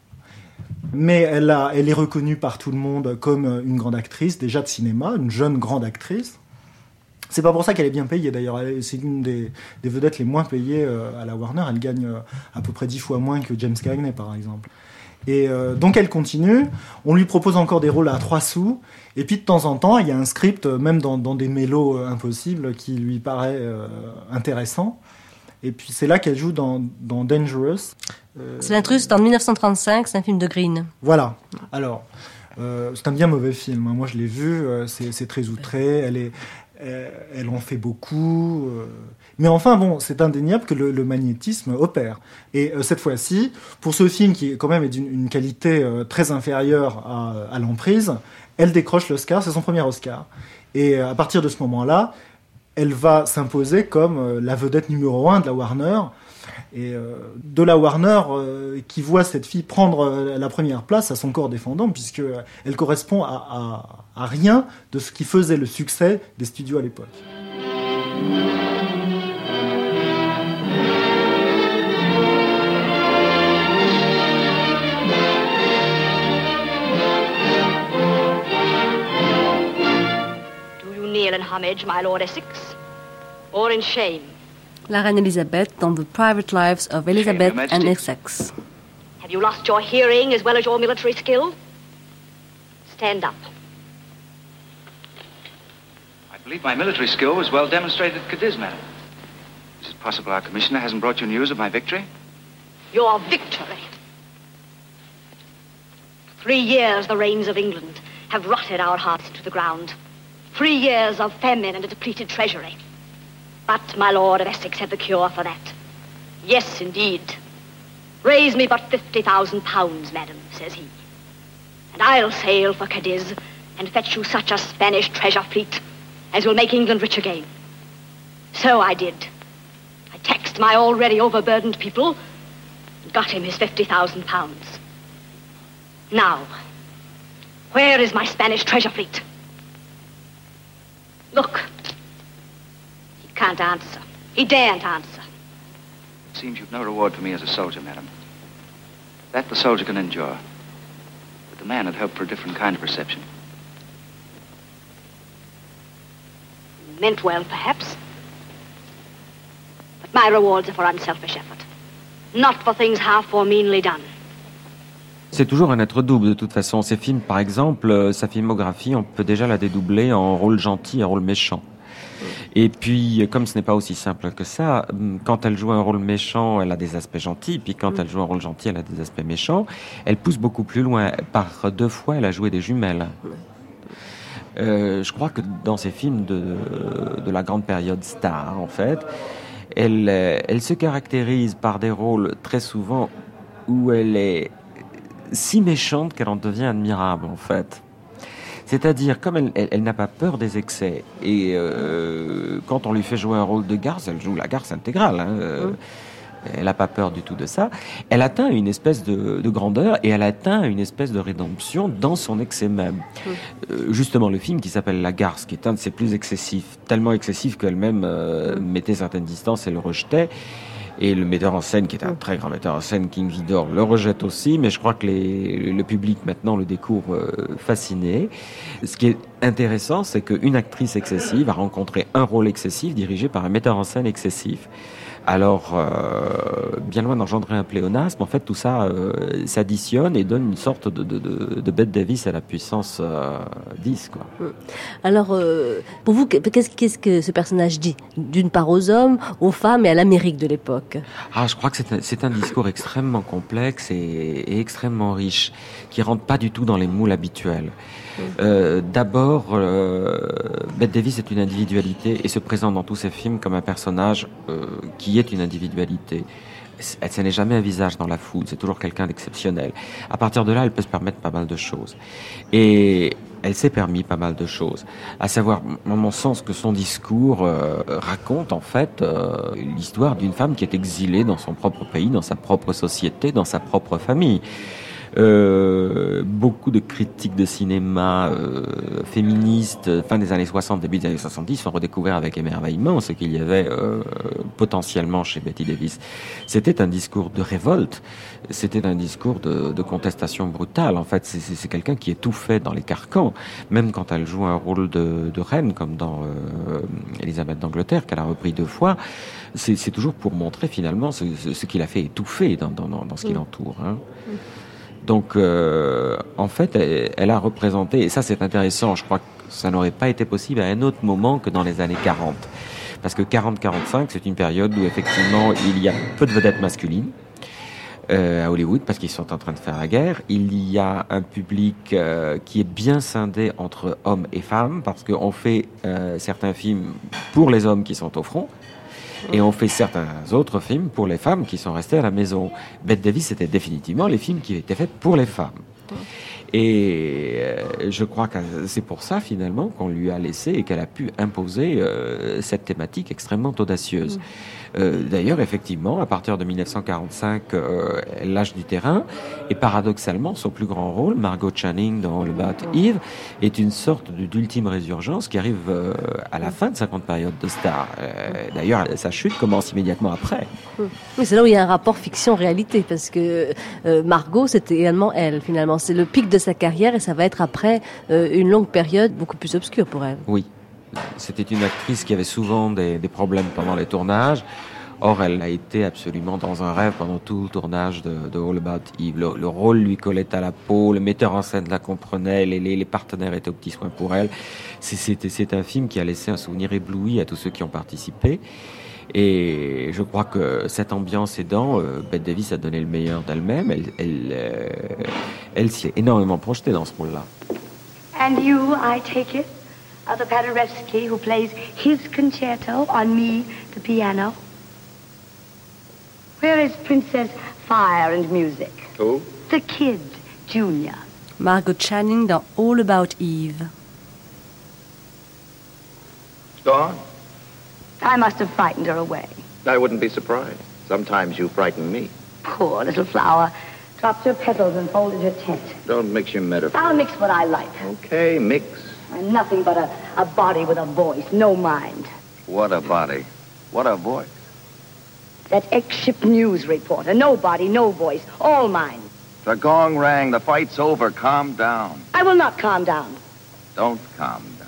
mais elle, a, elle est reconnue par tout le monde comme une grande actrice, déjà de cinéma, une jeune grande actrice. C'est pas pour ça qu'elle est bien payée, d'ailleurs. Elle, c'est une des, des vedettes les moins payées euh, à la Warner. Elle gagne euh, à peu près dix fois moins que James Cagney, par exemple. Et euh, donc elle continue, on lui propose encore des rôles à trois sous, et puis de temps en temps, il y a un script, même dans, dans des mélos euh, impossibles, qui lui paraît euh, intéressant. Et puis c'est là qu'elle joue dans, dans Dangerous. Euh, c'est l'intrus, c'est en dix-neuf cent trente-cinq, c'est un film de Green. Voilà, alors, euh, c'est un bien mauvais film, moi je l'ai vu, euh, c'est, c'est très outré, elle est... elle en fait beaucoup. Euh, mais enfin, bon, c'est indéniable que le, le magnétisme opère. Et euh, cette fois-ci, pour ce film qui, quand même, est d'une une qualité euh, très inférieure à, à l'emprise, elle décroche l'Oscar, c'est son premier Oscar. Et euh, à partir de ce moment-là, elle va s'imposer comme euh, la vedette numéro un de la Warner. Et euh, de la Warner euh, qui voit cette fille prendre euh, la première place à son corps défendant, puisque euh, elle correspond à, à, à rien de ce qui faisait le succès des studios à l'époque. Do you kneel in homage, my Lord Essex, or in shame? La reine Elisabeth dans The Private Lives of Elizabeth and Essex. Have you lost your hearing as well as your military skill? Stand up. I believe my military skill was well demonstrated at Cadiz, madam. Is it possible our commissioner hasn't brought you news of my victory? Your victory. Three years the rains of England have rotted our hearts to the ground. Three years of famine and a depleted treasury. But my Lord of Essex had the cure for that. Yes, indeed. Raise me but fifty thousand pounds, madam, says he. And I'll sail for Cadiz and fetch you such a Spanish treasure fleet as will make England rich again. So I did. I taxed my already overburdened people and got him his fifty thousand pounds. Now, where is my Spanish treasure fleet? Look. Can't answer. He daren't answer. It seems you've no reward for me as a soldier, madam. That the soldier can endure. But the man had hoped for a different kind of reception. Meant well, perhaps. But my rewards are for unselfish effort. Not for things half or meanly done. C'est toujours un être double de toute façon. Ces films, par exemple, sa filmographie, on peut déjà la dédoubler en rôle gentil et rôle méchant. Et puis, comme ce n'est pas aussi simple que ça, quand elle joue un rôle méchant, elle a des aspects gentils, puis quand elle joue un rôle gentil, elle a des aspects méchants. Elle pousse beaucoup plus loin. Par deux fois, elle a joué des jumelles. Euh, je crois que dans ces films de, de la grande période star, en fait, elle, elle se caractérise par des rôles très souvent où elle est si méchante qu'elle en devient admirable, en fait. C'est-à-dire, comme elle, elle, elle n'a pas peur des excès, et euh, quand on lui fait jouer un rôle de garce, elle joue la garce intégrale, hein, euh, elle n'a pas peur du tout de ça, elle atteint une espèce de, de grandeur, et elle atteint une espèce de rédemption dans son excès même. Euh, justement, le film qui s'appelle La Garce, qui est un de ses plus excessifs, tellement excessif qu'elle-même euh, mettait certaines distances et le rejetait. Et le metteur en scène, qui est un très grand metteur en scène, King Vidor, le rejette aussi, mais je crois que les, le public maintenant le découvre euh, fasciné. Ce qui est intéressant, c'est qu'une actrice excessive a rencontré un rôle excessif dirigé par un metteur en scène excessif. Alors, euh, bien loin d'engendrer un pléonasme, en fait, tout ça euh, s'additionne et donne une sorte de, de, de, de Bette Davis à la puissance euh, dix, quoi. Alors, euh, pour vous, qu'est-ce, qu'est-ce que ce personnage dit ? D'une part aux hommes, aux femmes et à l'Amérique de l'époque. Ah, je crois que c'est un, c'est un discours extrêmement complexe et, et extrêmement riche, qui rentre pas du tout dans les moules habituels. Euh, d'abord, euh, Bette Davis est une individualité et se présente dans tous ses films comme un personnage euh, qui est une individualité. Elle, ce n'est jamais un visage dans la foule, c'est toujours quelqu'un d'exceptionnel. À partir de là, elle peut se permettre pas mal de choses. Et elle s'est permis pas mal de choses. À savoir, en mon sens, que son discours euh, raconte en fait euh, l'histoire d'une femme qui est exilée dans son propre pays, dans sa propre société, dans sa propre famille. Euh, beaucoup de critiques de cinéma euh, féministes fin des années soixante, début des années soixante-dix ont redécouvert avec émerveillement ce qu'il y avait euh, potentiellement chez Betty Davis. C'était un discours de révolte, c'était un discours de, de contestation brutale. En fait, c'est, c'est, c'est quelqu'un qui étouffait dans les carcans, même quand elle joue un rôle de, de reine, comme dans euh, Élisabeth d'Angleterre, qu'elle a repris deux fois. C'est, c'est toujours pour montrer finalement ce, ce, ce qu'il a fait étouffer dans, dans, dans ce qui l'entoure, hein. Donc, euh, en fait, elle, elle a représenté, et ça c'est intéressant, je crois que ça n'aurait pas été possible à un autre moment que dans les années quarante. Parce que quarante quarante-cinq, c'est une période où effectivement il y a peu de vedettes masculines. euh, à Hollywood parce qu'ils sont en train de faire la guerre. Il y a un public euh, qui est bien scindé entre hommes et femmes parce qu'on fait euh, certains films pour les hommes qui sont au front. Et on fait certains autres films pour les femmes qui sont restées à la maison. Bette Davis, c'était définitivement les films qui étaient faits pour les femmes. Et euh, je crois que c'est pour ça, finalement, qu'on lui a laissé et qu'elle a pu imposer euh, cette thématique extrêmement audacieuse. Mmh. Euh, d'ailleurs, effectivement, à partir de dix-neuf cent quarante-cinq, euh, elle lâche du terrain. Et paradoxalement, son plus grand rôle, Margot Channing dans All About Eve, est une sorte d'ultime résurgence qui arrive euh, à la fin de sa grande période de star. Euh, d'ailleurs, sa chute commence immédiatement après. Oui, c'est là où il y a un rapport fiction-réalité, parce que euh, Margot, c'était également elle, finalement. C'est le pic de sa carrière et ça va être après euh, une longue période beaucoup plus obscure pour elle. Oui. C'était une actrice qui avait souvent des, des problèmes pendant les tournages. Or, elle a été absolument dans un rêve pendant tout le tournage de, de All About Eve. Le, le rôle lui collait à la peau, le metteur en scène la comprenait, les, les, les partenaires étaient aux petits soins pour elle. C'est, c'est, c'est un film qui a laissé un souvenir ébloui à tous ceux qui ont participé. Et je crois que cette ambiance aidant, euh, Bette Davis a donné le meilleur d'elle-même. Elle, elle, euh, elle s'y est énormément projetée dans ce rôle-là. And you, I take it, are the Paderewski who plays his concerto on me, the piano? Where is Princess Fire and Music? Who? The kid, Junior. Margot Channing dans All About Eve. Dawn? I must have frightened her away. I wouldn't be surprised. Sometimes you frighten me. Poor little flower. Dropped her petals and folded her tent. Don't mix your metaphors. I'll mix what I like. Okay, mix. I'm nothing but a, a body with a voice, no mind. What a body. What a voice. That ex-ship news reporter. No body, no voice. All mine. The gong rang. The fight's over. Calm down. I will not calm down. Don't calm down.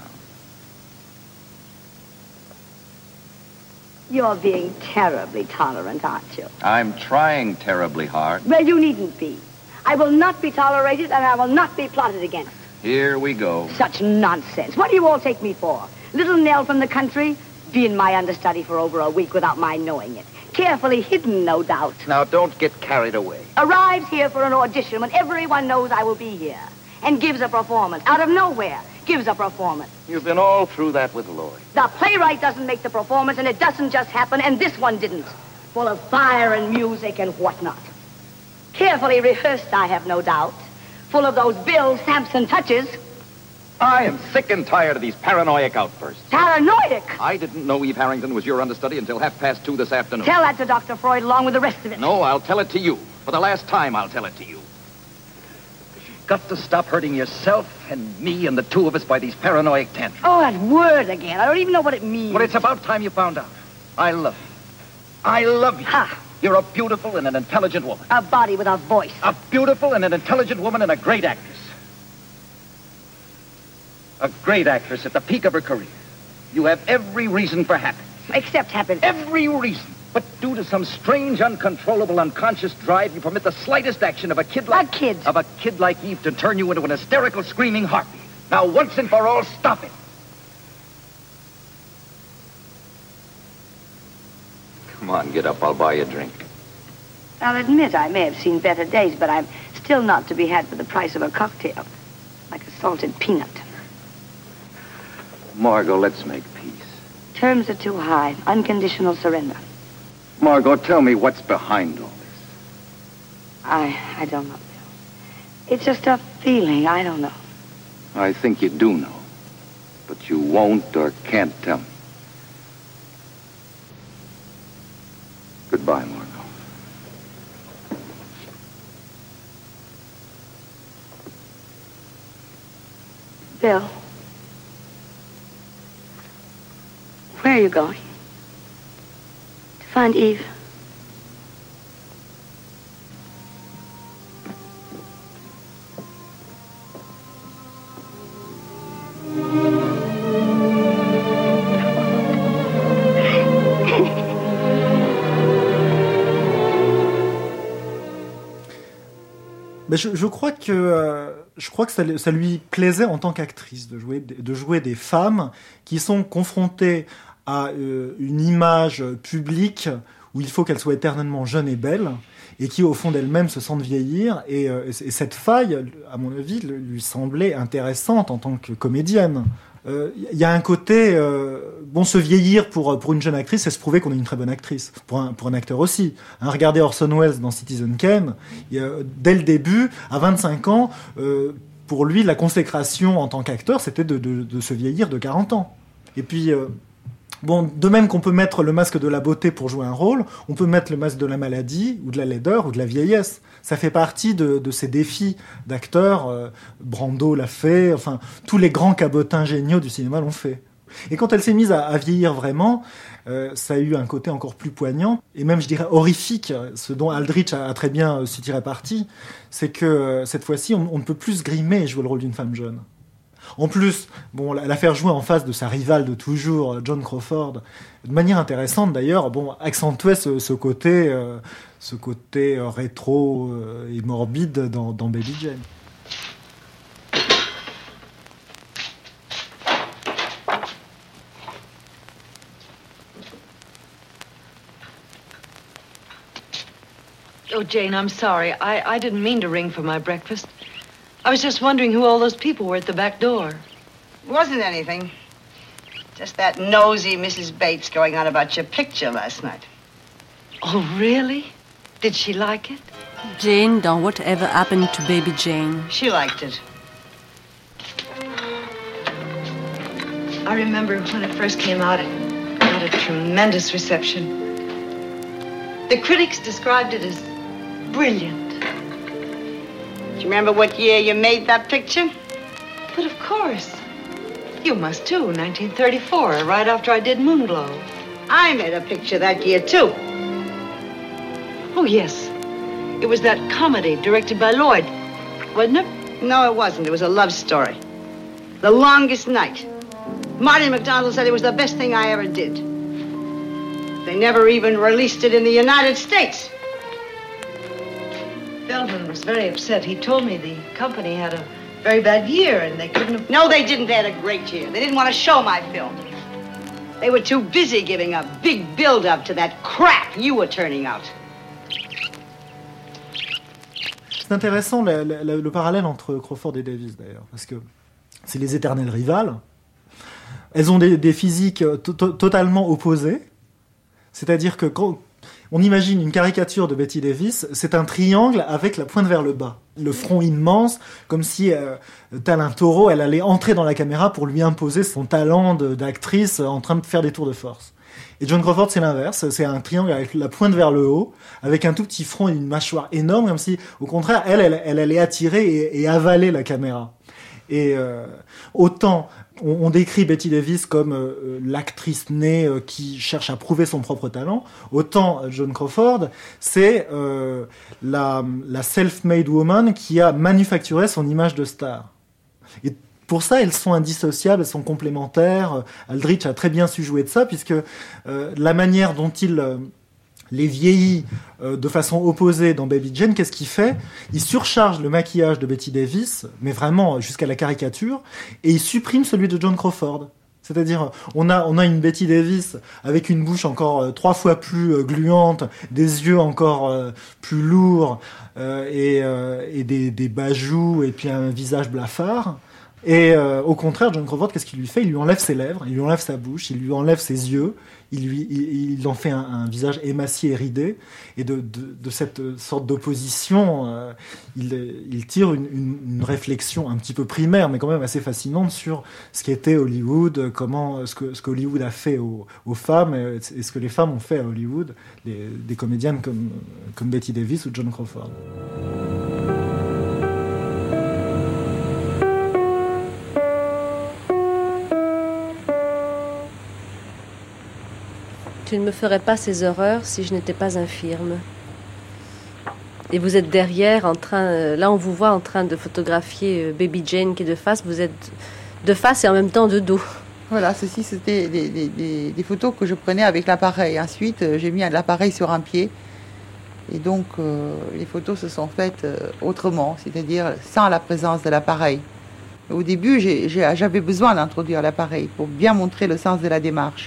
You're being terribly tolerant, aren't you? I'm trying terribly hard. Well, you needn't be. I will not be tolerated, and I will not be plotted against. Here we go. Such nonsense. What do you all take me for? Little Nell from the country? Been my understudy for over a week without my knowing it. Carefully hidden, no doubt. Now, don't get carried away. Arrives here for an audition when everyone knows I will be here. And gives a performance. Out of nowhere, gives a performance. You've been all through that with Lloyd. The playwright doesn't make the performance, and it doesn't just happen, and this one didn't. Full of fire and music and whatnot. Carefully rehearsed, I have no doubt. Full of those Bill Sampson touches. I am sick and tired of these paranoid outbursts. Paranoid? I didn't know Eve Harrington was your understudy until half past two this afternoon. Tell that to Doctor Freud along with the rest of it. No, I'll tell it to you. For the last time, I'll tell it to you. You've got to stop hurting yourself and me and the two of us by these paranoid tantrums. Oh, that word again. I don't even know what it means. Well, it's about time you found out. I love you. I love you. Ha! You're a beautiful and an intelligent woman. A body with a voice. A beautiful and an intelligent woman and a great actress. A great actress at the peak of her career. You have every reason for happiness. Except happiness. Every reason. But due to some strange, uncontrollable, unconscious drive, you permit the slightest action of a kid like... A kid? Of a kid like Eve to turn you into an hysterical, screaming harpy. Now, once and for all, stop it. Come on, get up. I'll buy you a drink. I'll admit I may have seen better days, but I'm still not to be had for the price of a cocktail. Like a salted peanut. Margot, let's make peace. Terms are too high. Unconditional surrender. Margot, tell me what's behind all this. I I don't know, Bill. It's just a feeling. I don't know. I think you do know. But you won't or can't tell me. Goodbye, Margot. Bill. Where are you going? To find Eve? Mais je, je crois que euh, je crois que ça, ça lui plaisait en tant qu'actrice de jouer de jouer des femmes qui sont confrontées à euh, une image publique où il faut qu'elles soient éternellement jeunes et belles. et qui, au fond d'elle-même, se sentent vieillir. Et, euh, et cette faille, à mon avis, lui semblait intéressante en tant que comédienne. Il euh, y a un côté, euh, bon, se vieillir pour pour une jeune actrice, c'est se prouver qu'on est une très bonne actrice. Pour un pour un acteur aussi. Hein, regardez Orson Welles dans Citizen Kane. Y a, dès le début, à vingt-cinq ans, euh, pour lui, la consécration en tant qu'acteur, c'était de de, de se vieillir de quarante ans. Et puis euh, bon, de même qu'on peut mettre le masque de la beauté pour jouer un rôle, on peut mettre le masque de la maladie, ou de la laideur, ou de la vieillesse. Ça fait partie de, de ces défis d'acteurs. Euh, Brando l'a fait, enfin, tous les grands cabotins géniaux du cinéma l'ont fait. Et quand elle s'est mise à, à vieillir vraiment, euh, ça a eu un côté encore plus poignant, et même, je dirais, horrifique, ce dont Aldrich a, a très bien euh, su tirer parti, c'est que euh, cette fois-ci, on, on ne peut plus se grimer et jouer le rôle d'une femme jeune. En plus, bon, la, la faire jouer en face de sa rivale de toujours, Joan Crawford, de manière intéressante d'ailleurs, bon, accentuait ce, ce côté, euh, ce côté euh, rétro euh, et morbide dans, dans Baby Jane. Oh, Jane, I'm sorry. I, I didn't mean to ring for my breakfast. I was just wondering who all those people were at the back door. It wasn't anything. Just that nosy Missus Bates going on about your picture last night. Oh, really? Did she like it? Jane, dans Whatever Happened to Baby Jane. She liked it. I remember when it first came out, it got a tremendous reception. The critics described it as brilliant. Do you remember what year you made that picture? But of course. You must too, nineteen thirty-four, right after I did Moonglow. I made a picture that year too. Oh, yes. It was that comedy directed by Lloyd, wasn't it? No, it wasn't. It was a love story. The Longest Night. Marty McDonald said it was the best thing I ever did. They never even released it in the United States. Feldman was very upset. He told me the company had a very bad year and they couldn't have... No, they didn't. They had a great year. They didn't want to show my film. They were too busy giving a big build-up to that crap you were turning out. C'est intéressant le, le, le parallèle entre Crawford et Davis d'ailleurs, parce que c'est les éternelles rivales. Elles ont des, des physiques to- to- totalement opposées. C'est-à-dire que quand on imagine une caricature de Betty Davis, c'est un triangle avec la pointe vers le bas. Le front immense, comme si, euh, tel un taureau, elle allait entrer dans la caméra pour lui imposer son talent de, d'actrice en train de faire des tours de force. Et Joan Crawford, c'est l'inverse. C'est un triangle avec la pointe vers le haut, avec un tout petit front et une mâchoire énorme, comme si, au contraire, elle, elle, elle allait attirer et, et avaler la caméra. Et euh, autant on, on décrit Betty Davis comme euh, l'actrice née euh, qui cherche à prouver son propre talent, autant Joan Crawford, c'est euh, la, la self-made woman qui a manufacturé son image de star. Et pour ça, elles sont indissociables, elles sont complémentaires. Aldrich a très bien su jouer de ça, puisque euh, la manière dont il... Euh, les vieillit euh, de façon opposée dans Baby Jane, qu'est-ce qu'il fait ? Il surcharge le maquillage de Betty Davis, mais vraiment jusqu'à la caricature, et il supprime celui de Joan Crawford. C'est-à-dire, on a, on a une Betty Davis avec une bouche encore euh, trois fois plus euh, gluante, des yeux encore euh, plus lourds, euh, et, euh, et des, des bajoux, et puis un visage blafard. Et euh, au contraire, Joan Crawford, qu'est-ce qu'il lui fait ? Il lui enlève ses lèvres, il lui enlève sa bouche, il lui enlève ses yeux, il lui, il, il en fait un, un visage émacié et ridé. Et de, de, de cette sorte d'opposition, euh, il, il tire une, une, une réflexion un petit peu primaire, mais quand même assez fascinante sur ce qu'était Hollywood, comment ce que ce qu'Hollywood a fait aux, aux femmes et, et ce que les femmes ont fait à Hollywood, les, des comédiennes comme comme Betty Davis ou Joan Crawford. Tu ne me ferais pas ces horreurs si je n'étais pas infirme. Et vous êtes derrière, en train, euh, là on vous voit en train de photographier euh, Baby Jane qui est de face. Vous êtes de face et en même temps de dos. Voilà, ceci c'était des, des, des, des photos que je prenais avec l'appareil. Ensuite, euh, j'ai mis l'appareil sur un pied. Et donc, euh, les photos se sont faites euh, autrement, c'est-à-dire sans la présence de l'appareil. Au début, j'ai, j'ai, j'avais besoin d'introduire l'appareil pour bien montrer le sens de la démarche.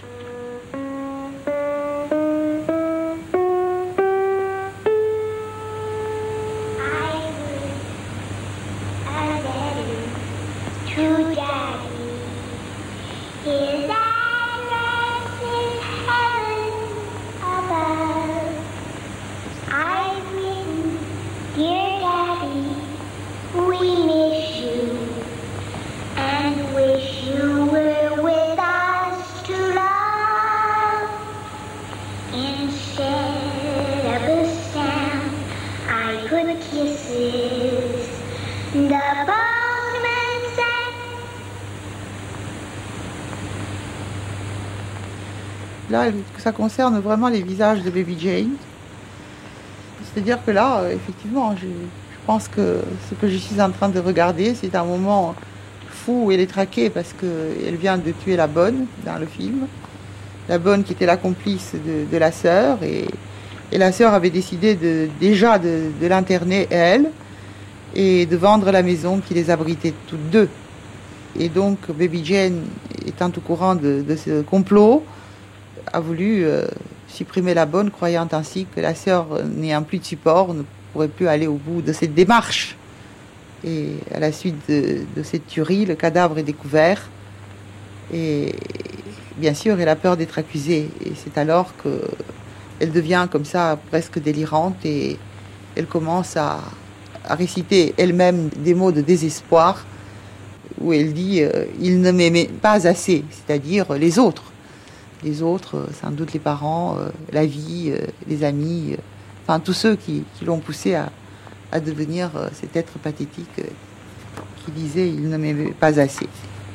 to Daddy. His address is heaven above. I've written, dear Daddy, we miss you and wish you were with us to love. Instead of a sound, I put kisses. The postman said. Là, ça concerne vraiment les visages de Baby Jane. C'est-à-dire que là, euh, effectivement, je, je pense que ce que je suis en train de regarder, c'est un moment fou où elle est traquée parce qu'elle vient de tuer la bonne dans le film. La bonne qui était la complice de, de la sœur. Et, et la sœur avait décidé de, déjà de, de l'interner, elle, et de vendre la maison qui les abritait toutes deux. Et donc, Baby Jane, étant au courant de, de ce complot, a voulu euh, supprimer la bonne, croyant ainsi que la sœur, n'ayant plus de support, ne pourrait plus aller au bout de cette démarche. Et à la suite de, de cette tuerie, le cadavre est découvert. Et bien sûr, elle a peur d'être accusée. Et c'est alors qu'elle devient comme ça presque délirante et elle commence à, à réciter elle-même des mots de désespoir où elle dit euh, « il ne m'aimait pas assez », c'est-à-dire les autres. Les autres, sans doute les parents, euh, la vie, euh, les amis, euh, enfin tous ceux qui, qui l'ont poussé à, à devenir euh, cet être pathétique euh, qui disait « il ne m'aimait pas assez ».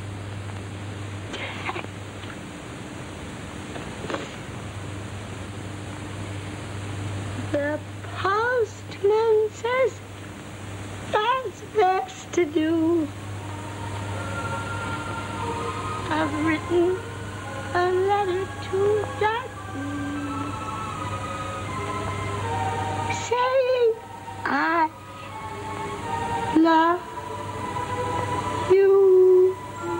The postman says that's best to do. I've written a letter to Daddy saying I love you.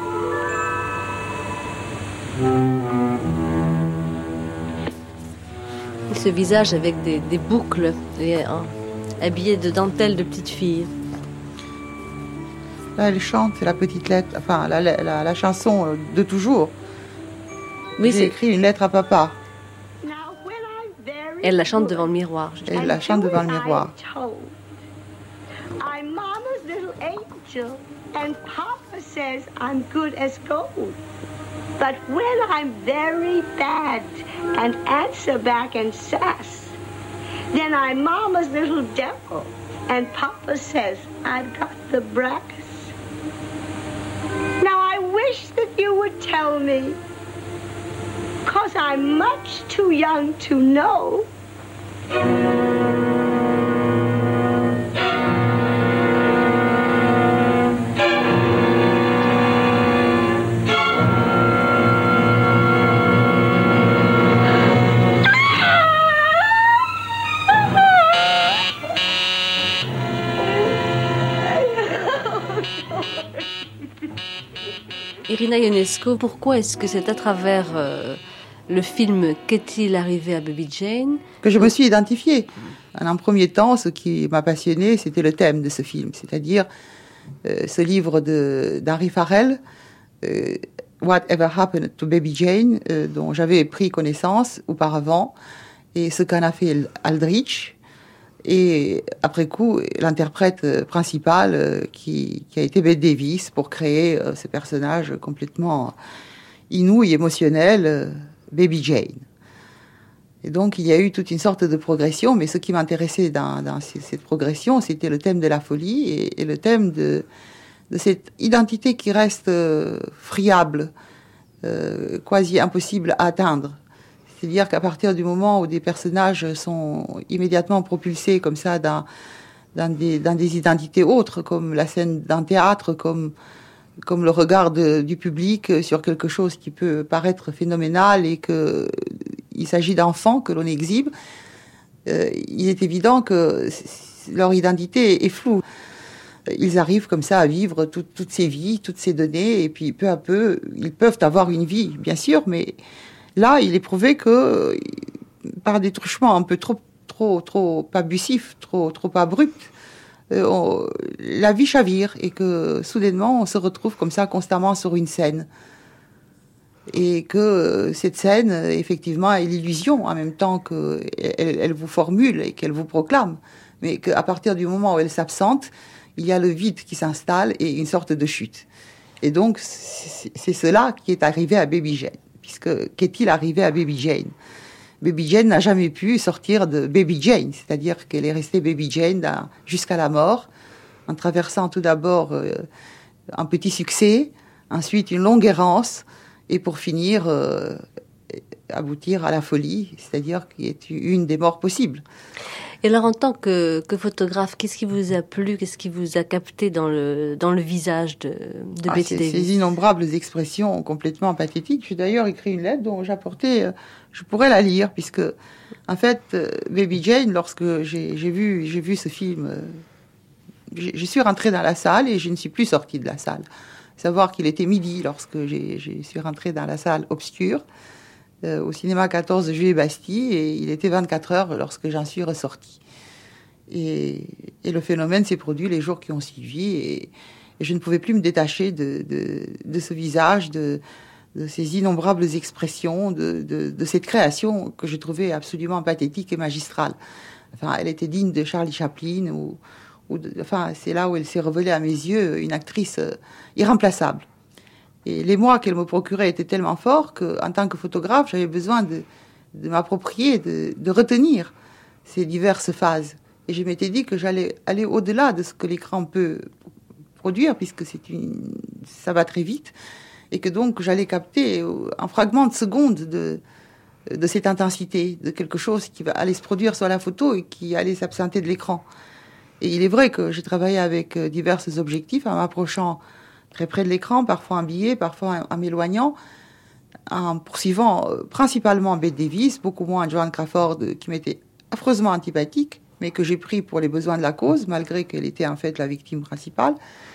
Ce visage avec des, des boucles et hein, habillé de dentelle de petite fille. Là, elle chante la petite lettre, enfin la, la, la, la chanson de toujours. Oui, j'ai écrit une lettre à papa. Elle la chante devant le miroir. Elle la chante devant le miroir. I'm Mama's little angel, and Papa says I'm good as gold. But when I'm very bad and answer back and sass, then I'm Mama's little devil, and Papa says I've got the brass. Now I wish that you would tell me, 'cause I'm much too young to know. Irina Ionesco, pourquoi est-ce que c'est à travers euh, le film Qu'est-il arrivé à Baby Jane que je me suis identifiée. En un premier temps, ce qui m'a passionnée, c'était le thème de ce film, c'est-à-dire euh, ce livre de, d'Henry Farrell, euh, Whatever Happened to Baby Jane, euh, dont j'avais pris connaissance auparavant, et ce qu'en a fait Aldrich. Et après coup, l'interprète principal euh, qui, qui a été Bette Davis pour créer euh, ce personnage complètement inouï, émotionnel, euh, Baby Jane. Et donc, il y a eu toute une sorte de progression, mais ce qui m'intéressait dans, dans cette progression, c'était le thème de la folie et, et le thème de, de cette identité qui reste euh, friable, euh, quasi impossible à atteindre. C'est-à-dire qu'à partir du moment où des personnages sont immédiatement propulsés comme ça dans, dans, des, dans des identités autres, comme la scène d'un théâtre, comme, comme le regard de, du public sur quelque chose qui peut paraître phénoménal et qu'il s'agit d'enfants que l'on exhibe, euh, il est évident que leur identité est floue. Ils arrivent comme ça à vivre tout, toutes ces vies, toutes ces données, et puis peu à peu, ils peuvent avoir une vie, bien sûr, mais là, il est prouvé que, par des truchements un peu trop, trop, trop abusifs, trop, trop abrupts, euh, on, la vie chavire et que soudainement on se retrouve comme ça constamment sur une scène. Et que euh, cette scène, effectivement, est l'illusion en même temps qu'elle elle vous formule et qu'elle vous proclame. Mais qu'à partir du moment où elle s'absente, il y a le vide qui s'installe et une sorte de chute. Et donc, c'est, c'est cela qui est arrivé à Baby Jane. Puisque, qu'est-il arrivé à Baby Jane ? Baby Jane n'a jamais pu sortir de Baby Jane, c'est-à-dire qu'elle est restée Baby Jane dans, jusqu'à la mort, en traversant tout d'abord euh, un petit succès, ensuite une longue errance, et pour finir, euh, aboutir à la folie, c'est-à-dire qui est une des morts possibles. Et alors, en tant que, que photographe, qu'est-ce qui vous a plu, qu'est-ce qui vous a capté dans le, dans le visage de, de ah, Bette Davis ? Ces innombrables expressions complètement pathétiques. J'ai d'ailleurs écrit une lettre dont j'apportais, euh, je pourrais la lire, puisque, en fait, euh, Baby Jane, lorsque j'ai, j'ai, vu, j'ai vu ce film, euh, je suis rentrée dans la salle et je ne suis plus sortie de la salle. Savoir qu'il était midi lorsque j'ai, je suis rentrée dans la salle obscure, euh, au cinéma quatorze juillet Bastille, et il était vingt-quatre heures lorsque j'en suis ressortie. Et, et le phénomène s'est produit les jours qui ont suivi, et, et je ne pouvais plus me détacher de, de, de ce visage, de, de ces innombrables expressions, de, de, de cette création que je trouvais absolument pathétique et magistrale. Enfin, elle était digne de Charlie Chaplin, ou... De, enfin, c'est là où elle s'est révélée à mes yeux une actrice euh, irremplaçable. Et l'émoi qu'elle me procurait était tellement fort qu'en tant que photographe, j'avais besoin de, de m'approprier, de, de retenir ces diverses phases. Et je m'étais dit que j'allais aller au-delà de ce que l'écran peut produire, puisque c'est une, ça va très vite, et que donc j'allais capter un fragment de seconde de, de cette intensité, de quelque chose qui va aller se produire sur la photo et qui allait s'absenter de l'écran. Et il est vrai que j'ai travaillé avec divers objectifs, en m'approchant très près de l'écran, parfois en biais, parfois en m'éloignant, en poursuivant principalement Bette Davis, beaucoup moins Joan Crawford, qui m'était affreusement antipathique, mais que j'ai pris pour les besoins de la cause, malgré qu'elle était en fait la victime principale.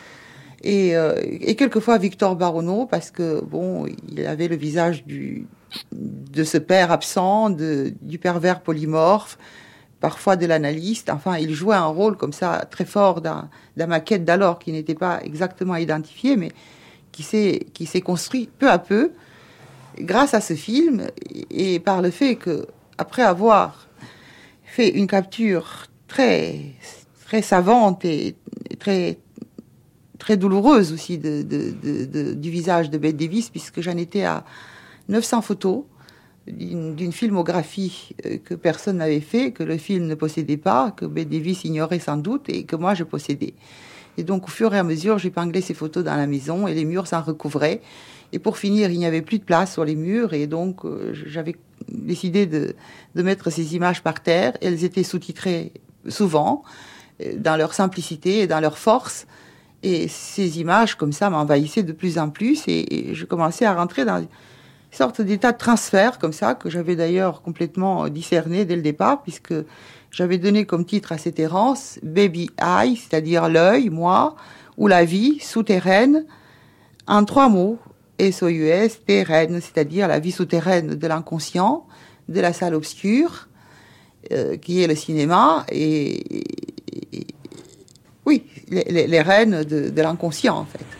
Et, euh, et quelquefois Victor Baronneau, parce que, bon, il avait le visage du, de ce père absent, de, du pervers polymorphe, parfois de l'analyste. Enfin, il jouait un rôle comme ça très fort dans, dans ma quête d'alors, qui n'était pas exactement identifié, mais qui s'est, qui s'est construit peu à peu grâce à ce film et, et par le fait que, après avoir fait une capture très, très savante et très, très douloureuse aussi de, de, de, de, du visage de Bette Davis, puisque j'en étais à neuf cents photos, D'une, d'une filmographie que personne n'avait fait, que le film ne possédait pas, que Bette Davis ignorait sans doute et que moi je possédais. Et donc au fur et à mesure, j'épinglais ces photos dans la maison et les murs s'en recouvraient. Et pour finir, il n'y avait plus de place sur les murs et donc euh, j'avais décidé de, de mettre ces images par terre. Elles étaient sous-titrées souvent, dans leur simplicité et dans leur force. Et ces images comme ça m'envahissaient de plus en plus et, et je commençais à rentrer dans sorte d'état de transfert comme ça, que j'avais d'ailleurs complètement discerné dès le départ, puisque j'avais donné comme titre à cette errance Baby Eye, c'est-à-dire l'œil, moi, ou la vie souterraine, en trois mots, S O U S, terraine, c'est-à-dire la vie souterraine de l'inconscient, de la salle obscure, euh, qui est le cinéma, et, et, et oui, les, les, les reines de, de l'inconscient, en fait.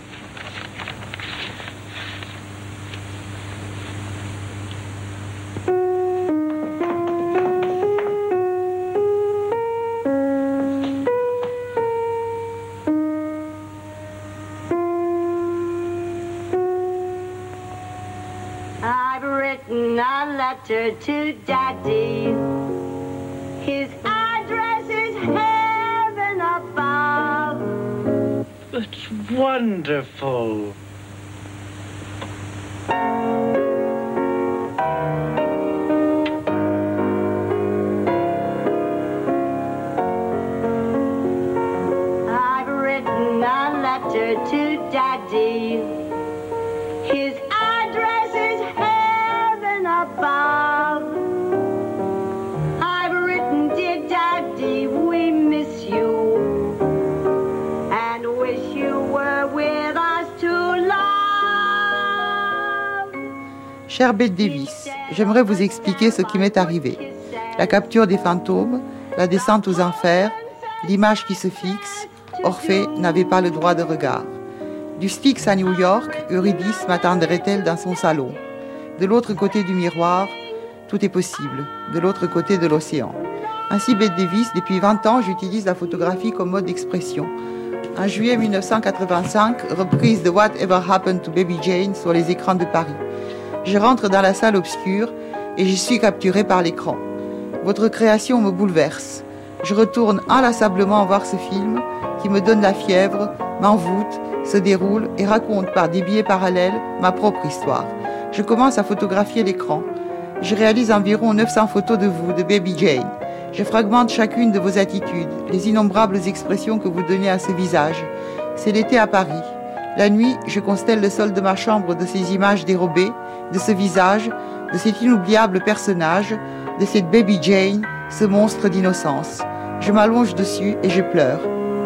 To Daddy, his address is heaven above. It's wonderful. I've written a letter to Daddy, his address is heaven above. Chère Bette Davis, j'aimerais vous expliquer ce qui m'est arrivé. La capture des fantômes, la descente aux enfers, l'image qui se fixe, Orphée n'avait pas le droit de regard. Du Styx à New York, Eurydice m'attendrait-elle dans son salon? De l'autre côté du miroir, tout est possible, de l'autre côté de l'océan. Ainsi, Bette Davis, depuis vingt ans, j'utilise la photographie comme mode d'expression. En juillet mille neuf cent quatre-vingt-cinq, reprise de Whatever Happened to Baby Jane sur les écrans de Paris. Je rentre dans la salle obscure et j'y suis capturée par l'écran. Votre création me bouleverse. Je retourne inlassablement voir ce film qui me donne la fièvre, m'envoûte, se déroule et raconte par des biais parallèles ma propre histoire. Je commence à photographier l'écran. Je réalise environ neuf cents photos de vous, de Baby Jane. Je fragmente chacune de vos attitudes, les innombrables expressions que vous donnez à ce visage. C'est l'été à Paris. La nuit, je constelle le sol de ma chambre de ces images dérobées, de ce visage, de cet inoubliable personnage, de cette Baby Jane, ce monstre d'innocence. Je m'allonge dessus et je pleure.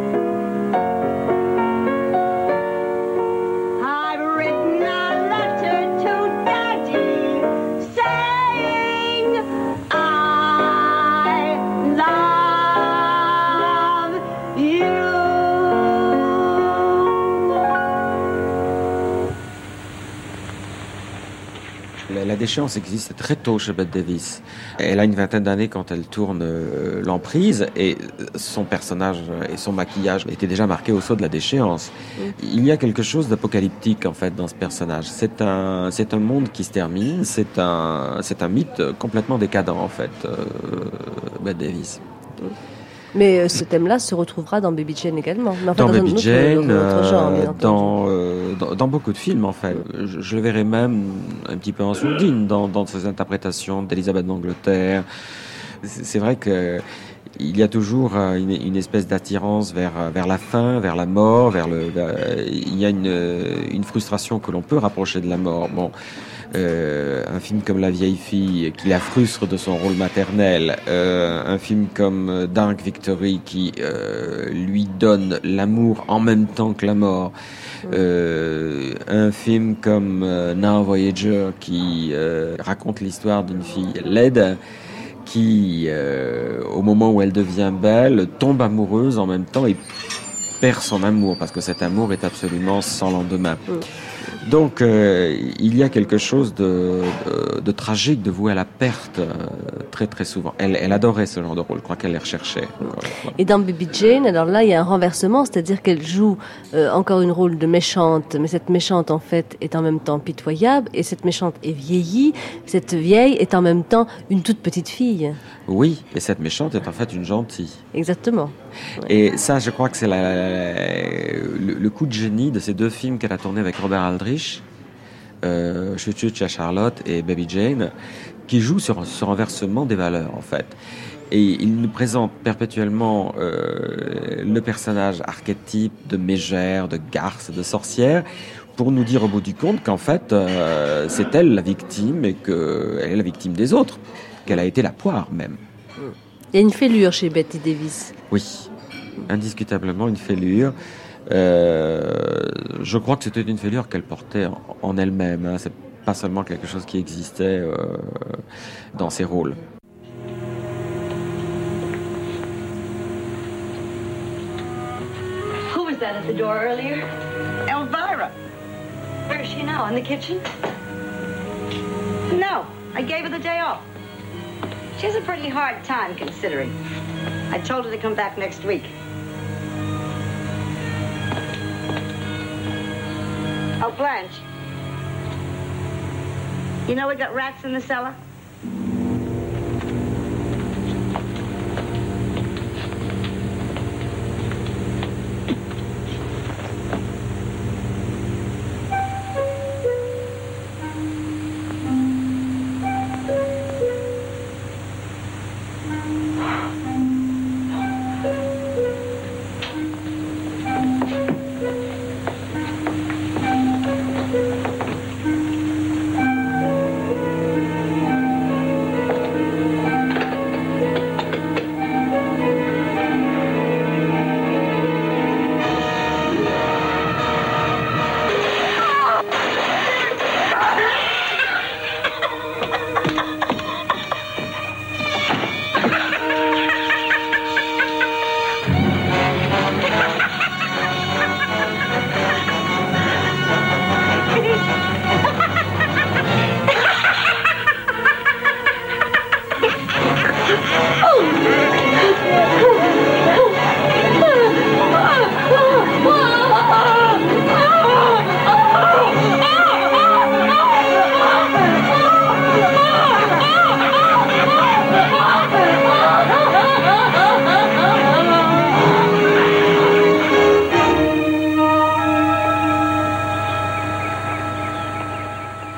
La déchéance existe très tôt chez Bette Davis. Elle a une vingtaine d'années quand elle tourne euh, L'Emprise et son personnage et son maquillage étaient déjà marqués au sceau de la déchéance. Mm. Il y a quelque chose d'apocalyptique en fait dans ce personnage. C'est un, c'est un monde qui se termine, c'est un, c'est un mythe complètement décadent en fait, euh, Bette Davis. Mm. Mais euh, ce thème-là se retrouvera dans Baby Jane également. Mais enfin, dans, dans Baby un autre, Jane, autre genre, euh, dans, euh, dans, dans beaucoup de films en fait. Je, je le verrai même un petit peu en sourdine dans, dans ses interprétations d'Elisabeth d'Angleterre. C'est, c'est vrai que il y a toujours une, une espèce d'attirance vers, vers la fin, vers la mort, vers le. Vers, il y a une, une frustration que l'on peut rapprocher de la mort. Bon. Euh, un film comme La vieille fille qui la frustre de son rôle maternel, euh, un film comme Dark Victory qui euh, lui donne l'amour en même temps que la mort, euh, un film comme euh, Now Voyager qui euh, raconte l'histoire d'une fille laide qui, euh, au moment où elle devient belle, tombe amoureuse en même temps et perd son amour parce que cet amour est absolument sans lendemain. Donc, euh, il y a quelque chose de, de, de tragique, de voué à la perte, euh, très très souvent. Elle, elle adorait ce genre de rôle, je crois qu'elle les recherchait. Et dans Baby Jane, alors là, il y a un renversement, c'est-à-dire qu'elle joue euh, encore une rôle de méchante, mais cette méchante, en fait, est en même temps pitoyable, et cette méchante est vieillie, cette vieille est en même temps une toute petite fille. Oui, et cette méchante est en fait une gentille. Exactement. Ouais. Et ça, je crois que c'est la, la, le, le coup de génie de ces deux films qu'elle a tournés avec Robert Aldrich, euh, Chut Chut à Charlotte et Baby Jane, qui jouent sur ce renversement des valeurs, en fait. Et il nous présente perpétuellement euh, le personnage archétype de mégère, de garce, de sorcière, pour nous dire au bout du compte qu'en fait, euh, c'est elle la victime et qu'elle est la victime des autres, qu'elle a été la poire même. Il y a une fêlure chez Bette Davis. Oui, indiscutablement une fêlure. Euh, je crois que c'était une fêlure qu'elle portait en, en elle-même. Hein. C'est pas seulement quelque chose qui existait euh, dans ses rôles. Who was that at the door earlier? Elvira. Where is she now? In the kitchen? No, I gave her the day off. She has a pretty hard time considering. I told her to come back next week. Oh, Blanche. You know we got rats in the cellar?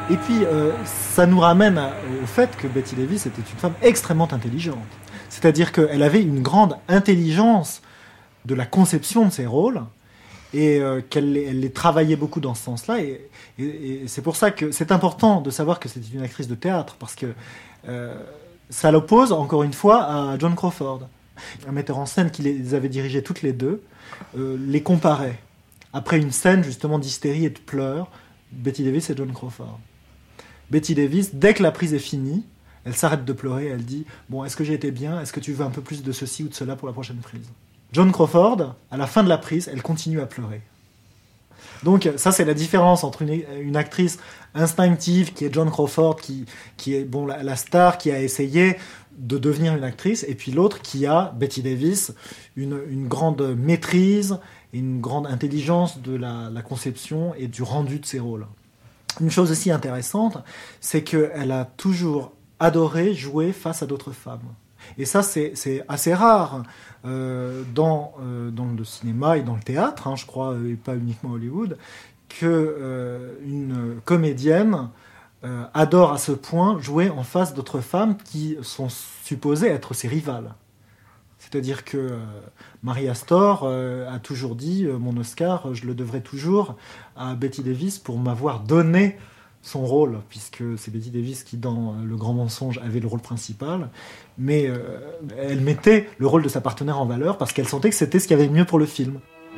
Et puis, euh, ça nous ramène à, au fait que Bette Davis était une femme extrêmement intelligente. C'est-à-dire qu'elle avait une grande intelligence de la conception de ses rôles et euh, qu'elle elle les travaillait beaucoup dans ce sens-là. Et, et, et c'est pour ça que c'est important de savoir que c'était une actrice de théâtre, parce que euh, ça l'oppose, encore une fois, à Joan Crawford. Un metteur en scène qui les avait dirigées toutes les deux euh, les comparait. Après une scène, justement, d'hystérie et de pleurs, Bette Davis et Joan Crawford. Bette Davis, dès que la prise est finie, elle s'arrête de pleurer, elle dit « Bon, est-ce que j'ai été bien ? Est-ce que tu veux un peu plus de ceci ou de cela pour la prochaine prise ?» Joan Crawford, à la fin de la prise, elle continue à pleurer. Donc ça, c'est la différence entre une, une actrice instinctive, qui est Joan Crawford, qui, qui est bon, la, la star, qui a essayé de devenir une actrice, et puis l'autre qui a, Bette Davis, une, une grande maîtrise et une grande intelligence de la, la conception et du rendu de ses rôles. Une chose aussi intéressante, c'est qu'elle a toujours adoré jouer face à d'autres femmes. Et ça, c'est, c'est assez rare euh, dans, euh, dans le cinéma et dans le théâtre, hein, je crois, et pas uniquement Hollywood, qu'une euh, comédienne euh, adore à ce point jouer en face d'autres femmes qui sont supposées être ses rivales. C'est-à-dire que euh, Marie Astor euh, a toujours dit euh, « Mon Oscar, je le devrais toujours à Bette Davis pour m'avoir donné son rôle », puisque c'est Bette Davis qui, dans euh, Le Grand Mensonge, avait le rôle principal. Mais euh, elle mettait le rôle de sa partenaire en valeur parce qu'elle sentait que c'était ce qu'il y avait de mieux pour le film.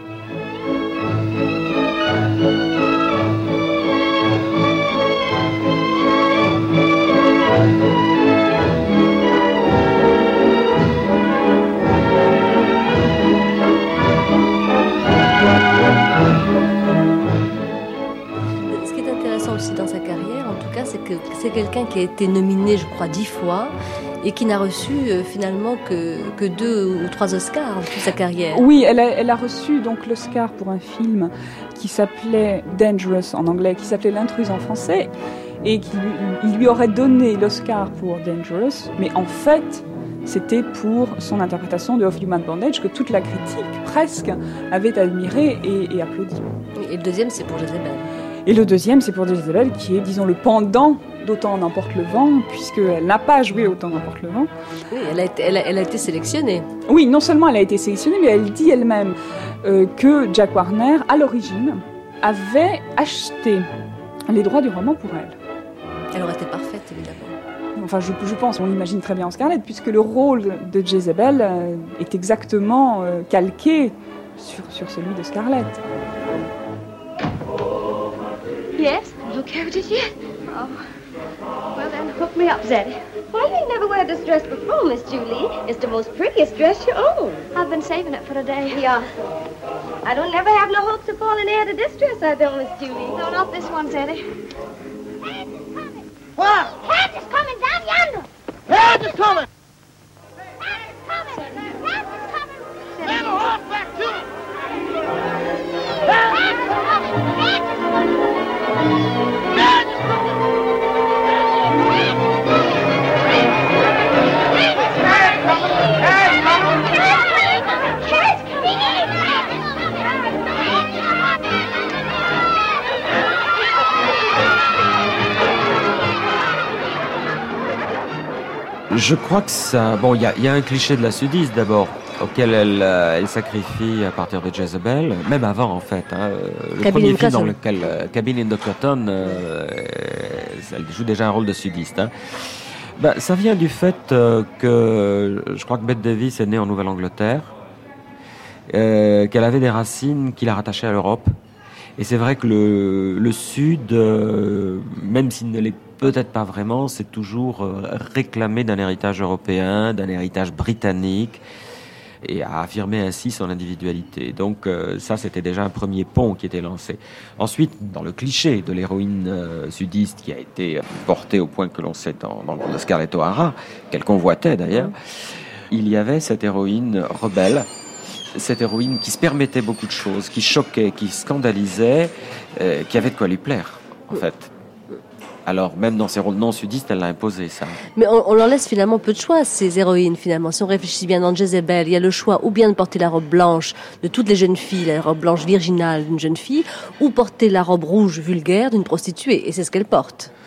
Aussi dans sa carrière, en tout cas, c'est que c'est quelqu'un qui a été nominé, je crois, dix fois et qui n'a reçu euh, finalement que, que deux ou trois Oscars toute sa carrière. Oui, elle a, elle a reçu donc l'Oscar pour un film qui s'appelait Dangerous en anglais, qui s'appelait L'intruse en français, et qui lui, il lui aurait donné l'Oscar pour Dangerous, mais en fait, c'était pour son interprétation de Of Human Bondage que toute la critique, presque, avait admiré et, et applaudi. Et le deuxième, c'est pour Jezebel. Et le deuxième, c'est pour Jezebel, qui est, disons, le pendant d'Autant n'emporte le vent, puisqu'elle n'a pas joué Autant n'emporte le vent. Oui, elle a, été, elle, a, elle a été sélectionnée. Oui, non seulement elle a été sélectionnée, mais elle dit elle-même euh, que Jack Warner, à l'origine, avait acheté les droits du roman pour elle. Elle aurait été parfaite, évidemment. Enfin, je, je pense, on l'imagine très bien en Scarlett, puisque le rôle de Jezebel euh, est exactement euh, calqué sur, sur celui de Scarlett. Yes? No carriages yet? Oh. Well, then, hook me up, Zadie. Why, you never wear this dress before, Miss Julie. It's the most prettiest dress you own. I've been saving it for today. Yeah. I don't never have no hopes of falling heir to this dress, I don't, Miss Julie. No, not this one, Zadie. What? Hands is coming down yonder. Hands is coming! Hands is coming! Hands is coming! Stand a horse back to him! Hands is coming! Hands is coming! Je crois que ça... Bon, il y a, y a un cliché de la sudiste d'abord, auquel elle, euh, elle sacrifie à partir de Jezebel, même avant en fait. Hein, le Cabin premier film Cotton. dans lequel euh, Cabin in the Cotton, euh, elle joue déjà un rôle de sudiste. Hein. Ben, ça vient du fait euh, que je crois que Bette Davis est née en Nouvelle-Angleterre, euh, qu'elle avait des racines qui la rattachaient à l'Europe. Et c'est vrai que le, le Sud, euh, même s'il ne l'est peut-être pas vraiment, c'est toujours euh, réclamé d'un héritage européen, d'un héritage britannique, et a affirmé ainsi son individualité. Donc euh, ça, c'était déjà un premier pont qui était lancé. Ensuite, dans le cliché de l'héroïne euh, sudiste qui a été portée au point que l'on sait dans, dans le rôle de Scarlett O'Hara, qu'elle convoitait d'ailleurs, il y avait cette héroïne rebelle, cette héroïne qui se permettait beaucoup de choses, qui choquait, qui scandalisait, euh, qui avait de quoi lui plaire, en fait. Alors, même dans ses rôles non sudistes, elle l'a imposé, ça. Mais on, on leur laisse finalement peu de choix, ces héroïnes, finalement. Si on réfléchit bien dans Jezebel, il y a le choix ou bien de porter la robe blanche de toutes les jeunes filles, la robe blanche virginale d'une jeune fille, ou porter la robe rouge vulgaire d'une prostituée. Et c'est ce qu'elle porte.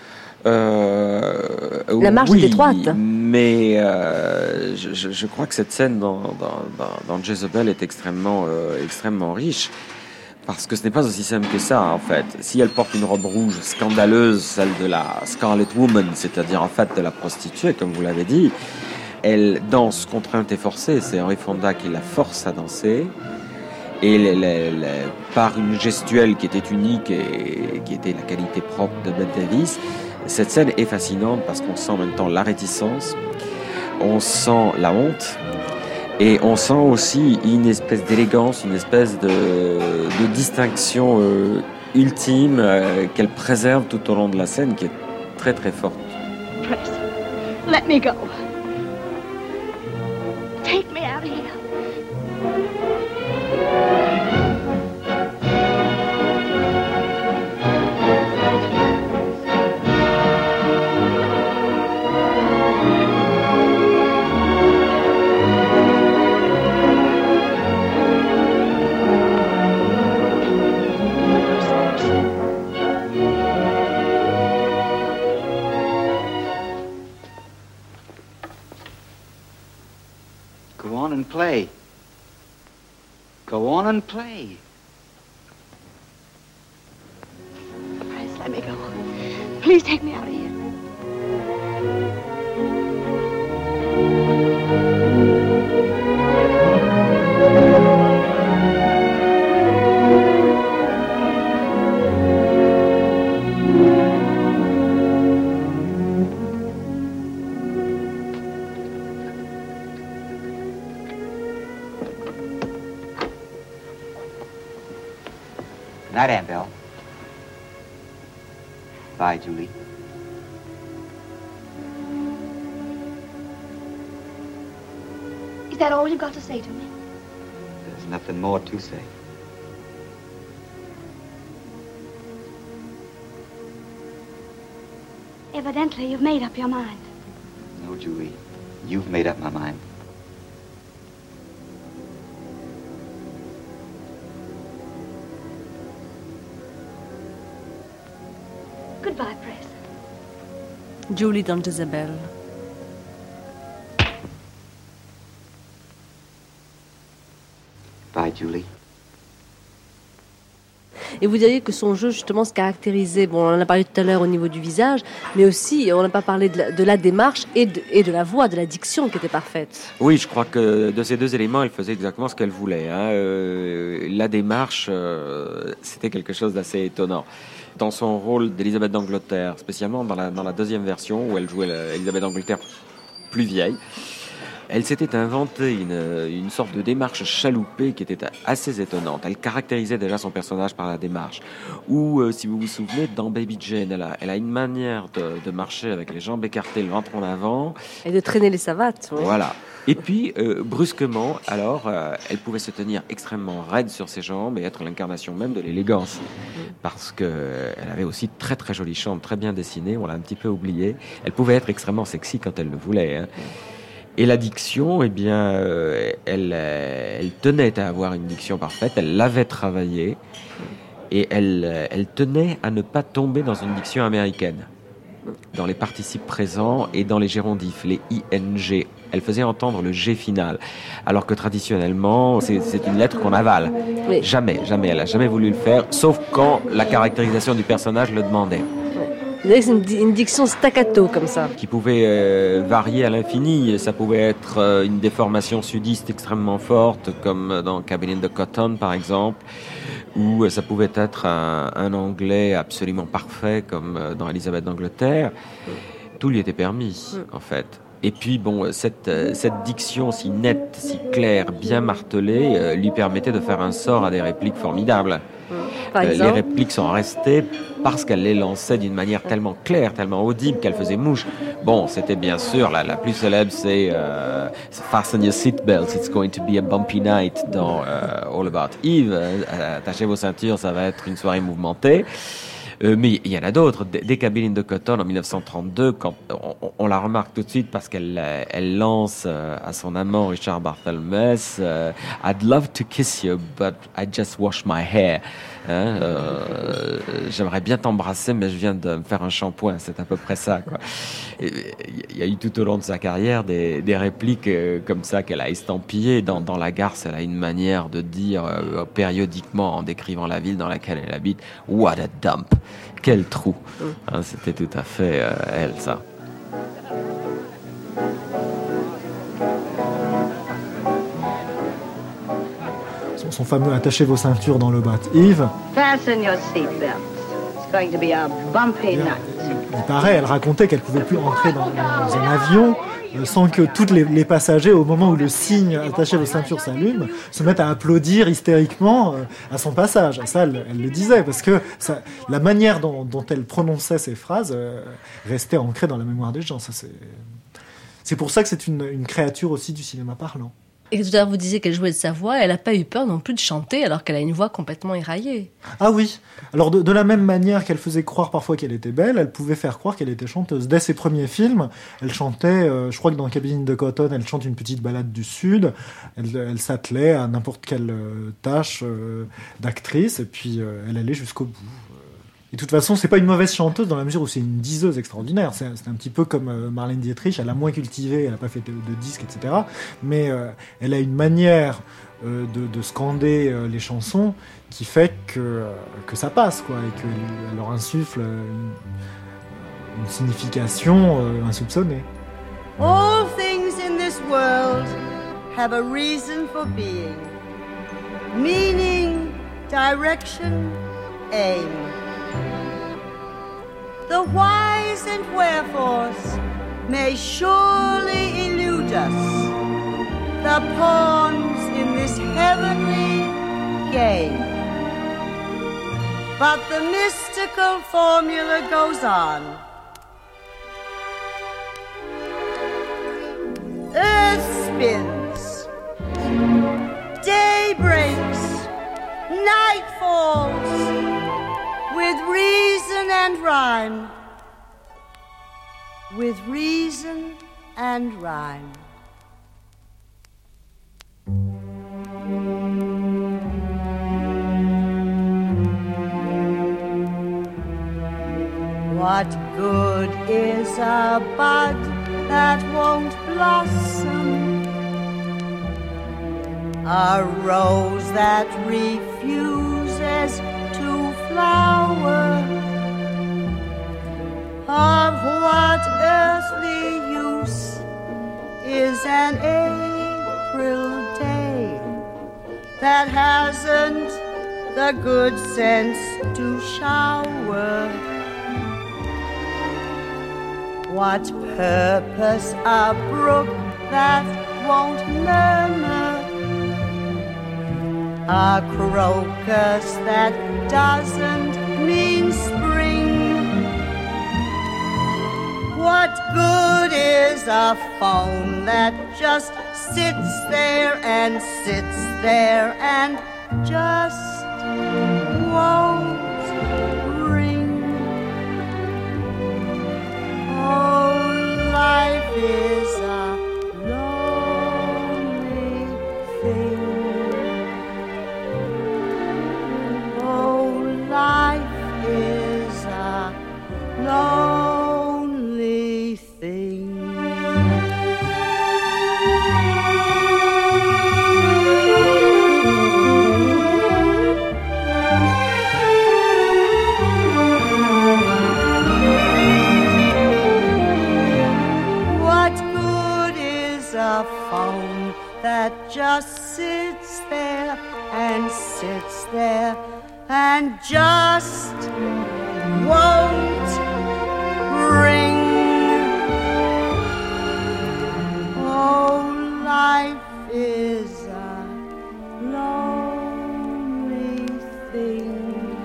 Euh, La marche oui, est étroite. Mais euh, je, je crois que cette scène dans, dans, dans, dans Jezebel est extrêmement, euh, extrêmement riche. Parce que ce n'est pas aussi simple que ça, en fait. Si elle porte une robe rouge scandaleuse, celle de la Scarlet Woman, c'est-à-dire en fait de la prostituée, comme vous l'avez dit, elle danse contrainte et forcée. C'est Henry Fonda qui la force à danser. Et les, les, les, par une gestuelle qui était unique et qui était la qualité propre de Bette Davis, cette scène est fascinante parce qu'on sent en même temps la réticence, on sent la honte, et on sent aussi une espèce d'élégance, une espèce de, de distinction euh, ultime euh, qu'elle préserve tout au long de la scène, qui est très très forte. Press, let me go. Take me out of here. Go on and play. Go on and play. Press, let me go. Please take me out of here. Night, Aunt Belle. Bye, Julie. Is that all you've got to say to me? There's nothing more to say. Evidently, you've made up your mind. No, Julie. You've made up my mind. Goodbye, Press. Julie dans Jezebel. Bye, Julie. Et vous diriez que son jeu, justement, se caractérisait, bon, on en a parlé tout à l'heure au niveau du visage, mais aussi, on n'a pas parlé de la, de la démarche et de, et de la voix, de la diction qui était parfaite. Oui, je crois que de ces deux éléments, elle faisait exactement ce qu'elle voulait. Hein. Euh, la démarche, euh, c'était quelque chose d'assez étonnant. Dans son rôle d'Élisabeth d'Angleterre, spécialement dans la, dans la deuxième version, où elle jouait l'Élisabeth d'Angleterre plus vieille, elle s'était inventée une, une sorte de démarche chaloupée qui était assez étonnante. Elle caractérisait déjà son personnage par la démarche. Ou, euh, si vous vous souvenez, dans Baby Jane, elle a, elle a une manière de, de marcher avec les jambes écartées, le ventre en avant. Et de traîner les savates. Oui. Voilà. Et puis, euh, brusquement, alors, euh, elle pouvait se tenir extrêmement raide sur ses jambes et être l'incarnation même de l'élégance. Parce qu'elle avait aussi très très jolies jambes, très bien dessinées, on l'a un petit peu oublié. Elle pouvait être extrêmement sexy quand elle le voulait. Hein. Et la diction, eh bien, euh, elle, euh, elle tenait à avoir une diction parfaite, elle l'avait travaillée, et elle, elle tenait à ne pas tomber dans une diction américaine, dans les participes présents et dans les gérondifs, les I N G. Elle faisait entendre le G final, alors que traditionnellement, c'est, c'est une lettre qu'on avale. Oui. Jamais, jamais, elle n'a jamais voulu le faire, sauf quand la caractérisation du personnage le demandait. Vous avez une, une diction staccato comme ça. Qui pouvait euh, varier à l'infini. Ça pouvait être euh, une déformation sudiste extrêmement forte, comme dans Cabin in the Cotton, par exemple, ou euh, ça pouvait être un, un anglais absolument parfait, comme euh, dans Élisabeth d'Angleterre. Tout lui était permis, en fait. Et puis, bon, cette, cette diction si nette, si claire, bien martelée, euh, lui permettait de faire un sort à des répliques formidables. Par Euh, exemple, les répliques sont restées parce qu'elle les lançait d'une manière tellement claire, tellement audible qu'elle faisait mouche. Bon, c'était bien sûr, la, la plus célèbre, c'est euh, Fasten your seatbelts, it's going to be a bumpy night dans euh, All About Eve. Euh, attachez vos ceintures, ça va être une soirée mouvementée. Euh, mais il y en a d'autres. Dès Cabin in the Cotton en dix-neuf cent trente-deux, quand on, on la remarque tout de suite parce qu'elle elle lance euh, à son amant Richard Barthelmess euh, I'd love to kiss you, but I just wash my hair. Hein, euh, j'aimerais bien t'embrasser, mais je viens de me faire un shampoing. C'est à peu près ça, quoi. Il y a eu tout au long de sa carrière des, des répliques euh, comme ça qu'elle a estampillées. Dans, dans La Garce, elle a une manière de dire euh, périodiquement, en décrivant la ville dans laquelle elle habite, « What a dump !» Quel trou. Hein, c'était tout à fait euh, elle, ça. Son, son fameux « Attachez vos ceintures dans le bat Yves ». Fasten your seatbelts. It's going to be a bumpy night. Il paraît, elle racontait qu'elle pouvait plus entrer dans, dans un avion euh, sans que tous les, les passagers, au moment où le signe « Attachez vos ceintures » s'allume, se mettent à applaudir hystériquement euh, à son passage. Ça, elle, elle le disait, parce que ça, la manière dont, dont elle prononçait ces phrases euh, restait ancrée dans la mémoire des gens. Ça, c'est, c'est pour ça que c'est une, une créature aussi du cinéma parlant. Et tout à l'heure, vous disiez qu'elle jouait de sa voix, elle n'a pas eu peur non plus de chanter alors qu'elle a une voix complètement éraillée. Ah oui. Alors de, de la même manière qu'elle faisait croire parfois qu'elle était belle, elle pouvait faire croire qu'elle était chanteuse. Dès ses premiers films, elle chantait, euh, je crois que dans Cabine de Cotton, elle chante une petite ballade du Sud, elle, elle s'attelait à n'importe quelle euh, tâche euh, d'actrice, et puis euh, elle allait jusqu'au bout. Et de toute façon, c'est pas une mauvaise chanteuse dans la mesure où c'est une diseuse extraordinaire. C'est, c'est un petit peu comme euh, Marlène Dietrich, elle a moins cultivé, elle a pas fait de, de disques, et cetera. Mais euh, elle a une manière euh, de, de scander euh, les chansons qui fait que, euh, que ça passe, quoi, et qu'elle leur insuffle une, une signification euh, insoupçonnée. All things in this world have a reason for being. Meaning, direction, aim. The whys and wherefores may surely elude us, the pawns in this heavenly game. But the mystical formula goes on. Earth spins, day breaks, night falls, with reason and rhyme, with reason and rhyme. What good is a bud that won't blossom? A rose that refuses to flower? Of what earthly use is an April day that hasn't the good sense to shower? What purpose a brook that won't murmur? A crocus that doesn't mean spring? What good is a phone that just sits there and sits there and just won't ring? Oh, life is a lonely thing. Oh, life is a lonely thing. What good is a phone that just sits there and sits there and just won't ring? Oh, life is a lonely thing.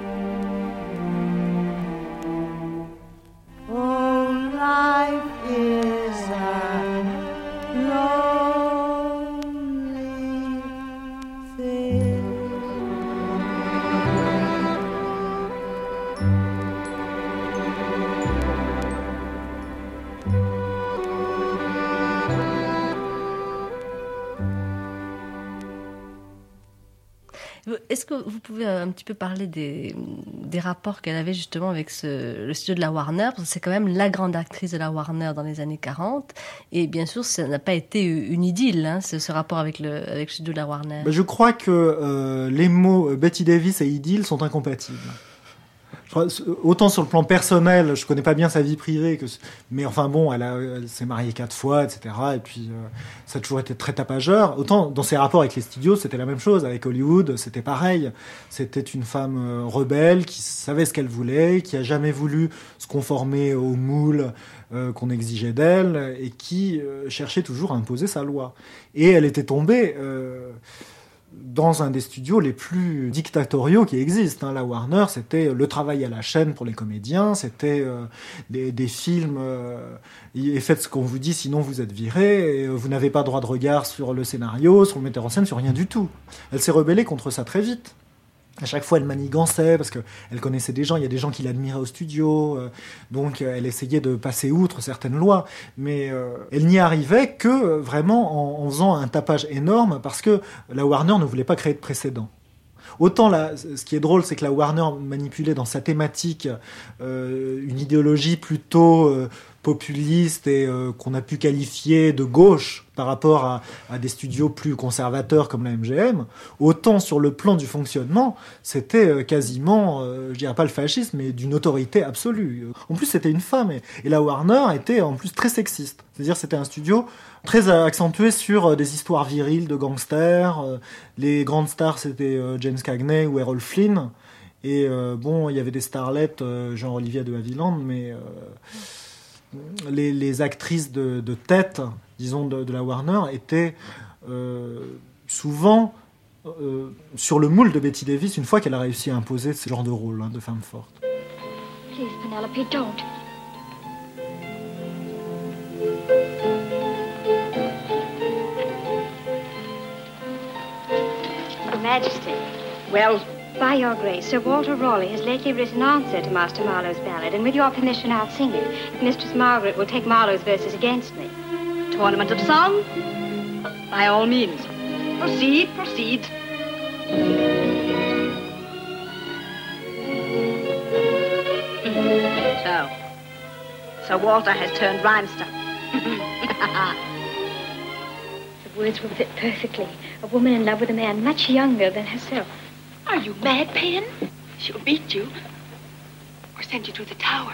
Oh, life is a lonely thing. est-ce que vous pouvez un petit peu parler des, des rapports qu'elle avait justement avec ce, le studio de la Warner, parce que c'est quand même la grande actrice de la Warner dans les années quarante, et bien sûr, ça n'a pas été une idylle, hein, ce, ce rapport avec le, avec le studio de la Warner. Ben, je crois que euh, les mots Betty Davis et idylle sont incompatibles. Autant sur le plan personnel, je connais pas bien sa vie privée, que, mais enfin bon, elle, a, elle s'est mariée quatre fois, et cetera. Et puis euh, ça a toujours été très tapageur. Autant dans ses rapports avec les studios, c'était la même chose. Avec Hollywood, c'était pareil. C'était une femme euh, rebelle qui savait ce qu'elle voulait, qui a jamais voulu se conformer aux moules euh, qu'on exigeait d'elle, et qui euh, cherchait toujours à imposer sa loi. Et elle était tombée. Euh, dans un des studios les plus dictatoriaux qui existent. Hein. La Warner, c'était le travail à la chaîne pour les comédiens, c'était euh, des, des films, euh, et faites ce qu'on vous dit, sinon vous êtes viré, et vous n'avez pas droit de regard sur le scénario, sur le metteur en scène, sur rien du tout. Elle s'est rebellée contre ça très vite. À chaque fois, elle manigançait parce qu'elle connaissait des gens. Il y a des gens qui l'admiraient au studio. Euh, donc, elle essayait de passer outre certaines lois. Mais euh, elle n'y arrivait que euh, vraiment en, en faisant un tapage énorme parce que la Warner ne voulait pas créer de précédent. Autant, là, ce qui est drôle, c'est que la Warner manipulait dans sa thématique euh, une idéologie plutôt euh, populiste et euh, qu'on a pu qualifier de gauche par rapport à, à des studios plus conservateurs comme la M G M. Autant sur le plan du fonctionnement, c'était euh, quasiment, euh, je dirais pas le fascisme, mais d'une autorité absolue. En plus, c'était une femme et, et la Warner était en plus très sexiste. C'est-à-dire, c'était un studio très accentué sur euh, des histoires viriles de gangsters. Euh, les grandes stars, c'était euh, James Cagney ou Errol Flynn. Et euh, bon, il y avait des starlettes, euh, genre Olivia de Havilland, mais... Euh, Les, les actrices de, de tête, disons, de, de la Warner étaient euh, souvent euh, sur le moule de Betty Davis une fois qu'elle a réussi à imposer ce genre de rôle, hein, de femme forte. Please, Penelope, don't. Your Majesty. Well? By your grace, Sir Walter Raleigh has lately written an answer to Master Marlowe's ballad, and with your permission I'll sing it, if Mistress Margaret will take Marlowe's verses against me. Tournament of song? By all means. Proceed, proceed. So, Sir Walter has turned rhymester. The words will fit perfectly. A woman in love with a man much younger than herself. Are you mad, Pen? She'll beat you or send you to the tower.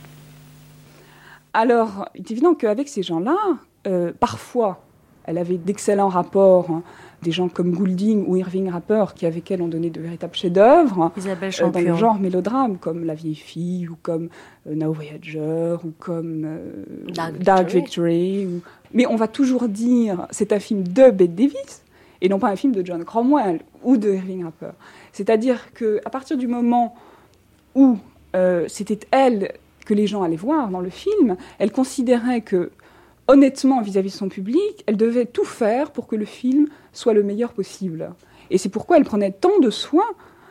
Alors, il est évident qu'avec ces gens-là, euh, parfois, elle avait d'excellents rapports, hein, des gens comme Goulding ou Irving Rapper, qui avec elle ont donné de véritables chefs-d'œuvre, Isabelle euh, dans le Champion. genre mélodrame, comme La vieille fille, ou comme euh, Now Voyager, ou comme euh, Dark Dark Victory. Victory. Ou... Mais on va toujours dire, c'est un film de Bette Davis, et non pas un film de John Cromwell ou de Irving Rapper. C'est-à-dire qu'à partir du moment où euh, c'était elle que les gens allaient voir dans le film, elle considérait que, honnêtement, vis-à-vis de son public, elle devait tout faire pour que le film soit le meilleur possible. Et c'est pourquoi elle prenait tant de soin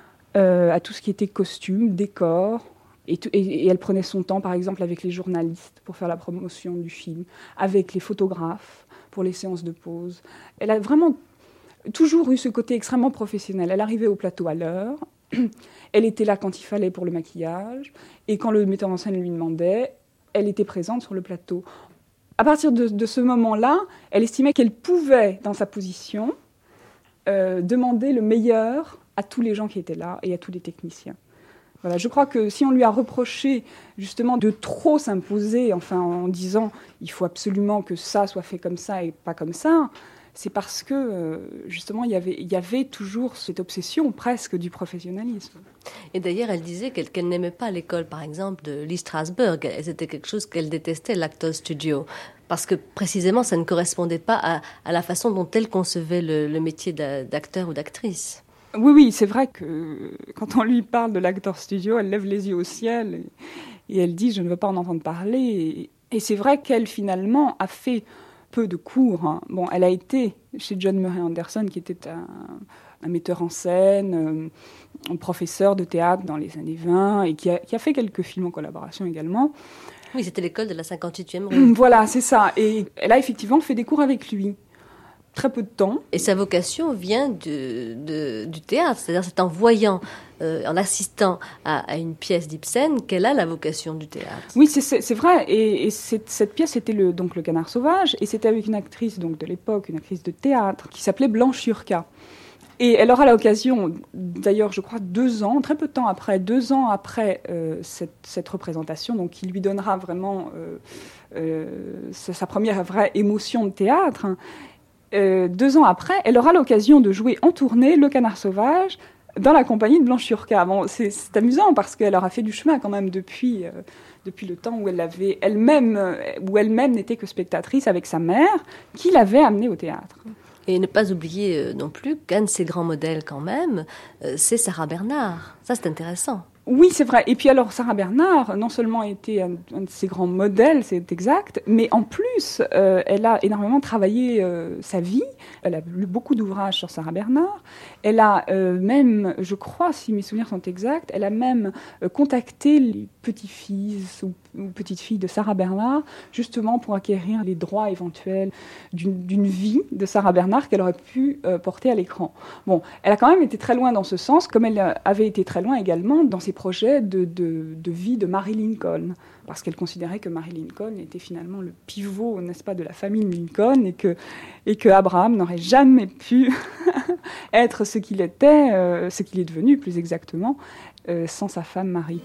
euh, à tout ce qui était costume, décor, et, tout, et, et elle prenait son temps, par exemple, avec les journalistes pour faire la promotion du film, avec les photographes pour les séances de pause. Elle a vraiment toujours eu ce côté extrêmement professionnel. Elle arrivait au plateau à l'heure, elle était là quand il fallait pour le maquillage, et quand le metteur en scène lui demandait, elle était présente sur le plateau. À partir de, de ce moment-là, elle estimait qu'elle pouvait, dans sa position, euh, demander le meilleur à tous les gens qui étaient là et à tous les techniciens. Voilà, je crois que si on lui a reproché justement de trop s'imposer, enfin en disant il faut absolument que ça soit fait comme ça et pas comme ça, c'est parce que, euh, justement, il y avait, il y avait toujours cette obsession presque du professionnalisme. Et d'ailleurs, elle disait qu'elle, qu'elle n'aimait pas l'école, par exemple, de Lee Strasberg. C'était quelque chose qu'elle détestait, l'Actors Studio. Parce que, précisément, ça ne correspondait pas à, à la façon dont elle concevait le, le métier d'acteur ou d'actrice. Oui, oui, c'est vrai que quand on lui parle de l'Actors Studio, elle lève les yeux au ciel et, et elle dit « je ne veux pas en entendre parler ». Et, et c'est vrai qu'elle, finalement, a fait peu de cours. Hein. Bon, elle a été chez John Murray Anderson, qui était un, un metteur en scène, euh, un professeur de théâtre dans les années vingt, et qui a, qui a fait quelques films en collaboration également. Oui, c'était l'école de la cinquante-huitième rue. Voilà, c'est ça. Et elle a effectivement fait des cours avec lui. très peu de temps. Et sa vocation vient de, de, du théâtre, c'est-à-dire c'est en voyant, euh, en assistant à, à une pièce d'Ibsen qu'elle a la vocation du théâtre. Oui, c'est, c'est, c'est vrai, et, et c'est, cette pièce était le, donc le Canard sauvage, et c'était avec une actrice donc, de l'époque, une actrice de théâtre, qui s'appelait Blanche Yurka. Et elle aura l'occasion, d'ailleurs, je crois, deux ans, très peu de temps après, deux ans après euh, cette, cette représentation, donc qui lui donnera vraiment euh, euh, sa première vraie émotion de théâtre. Hein. Euh, deux ans après, elle aura l'occasion de jouer en tournée Le Canard sauvage dans la compagnie de Blanche Yurka. Bon, c'est, c'est amusant parce qu'elle aura fait du chemin quand même depuis, euh, depuis le temps où elle avait elle-même, où elle-même n'était que spectatrice avec sa mère, qui l'avait amenée au théâtre. Et ne pas oublier euh, non plus qu'un de ses grands modèles quand même, euh, c'est Sarah Bernhardt. Ça, c'est intéressant. Oui, c'est vrai. Et puis alors, Sarah Bernhardt, non seulement était un, un de ses grands modèles, c'est exact, mais en plus, euh, elle a énormément travaillé euh, sa vie. Elle a lu beaucoup d'ouvrages sur Sarah Bernhardt. Elle a euh, même, je crois, si mes souvenirs sont exacts, elle a même euh, contacté les petits-fils ou, ou petites-filles de Sarah Bernhardt, justement pour acquérir les droits éventuels d'une, d'une vie de Sarah Bernhardt qu'elle aurait pu euh, porter à l'écran. Bon, elle a quand même été très loin dans ce sens, comme elle avait été très loin également dans ses projets de, de, de vie de Mary Lincoln, parce qu'elle considérait que Mary Lincoln était finalement le pivot, n'est-ce pas, de la famille Lincoln, et que, et que Abraham n'aurait jamais pu être ce qu'il était, euh, ce qu'il est devenu plus exactement, euh, sans sa femme Marie.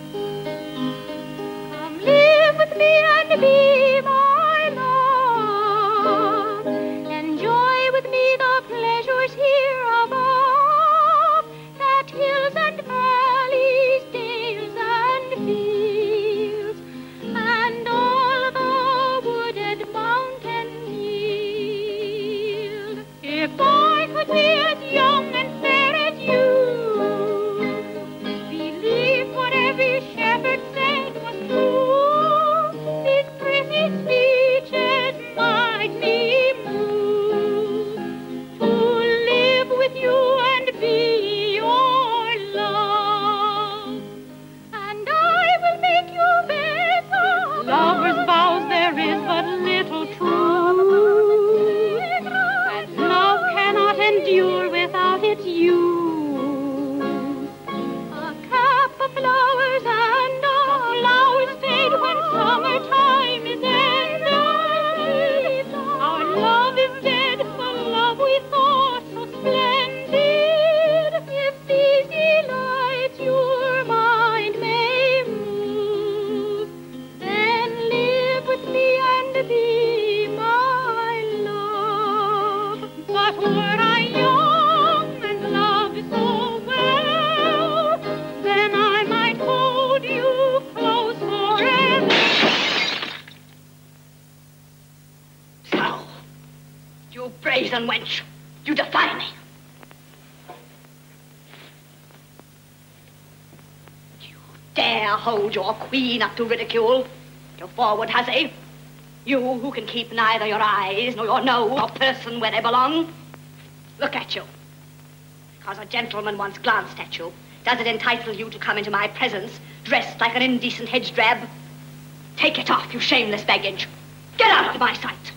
Come live with me and be my love. Enjoy with me the pleasures here above, that hills and valleys, dales and fields, and all the wooded mountains yield. If I could be as young and fair as you, believe what every shepherd said was true, these pretty speeches might me move to live with you and be your love, and I will make you better. Lovers' vows there is but little true, and love cannot endure without its use. A cap of flowers and a flowers fade when summertime is ended. Our love is dead, the love we thought so splendid. If these delights your mind may move, then live with me and be my love. But were I young and loved so well, then I might hold you close forever. So, you brazen wench, you defy me. You dare hold your queen up to ridicule, you forward hussy. You who can keep neither your eyes nor your nose or person where they belong. Look at you. Because a gentleman once glanced at you, does it entitle you to come into my presence dressed like an indecent hedge drab? Take it off, you shameless baggage. Get out of my sight.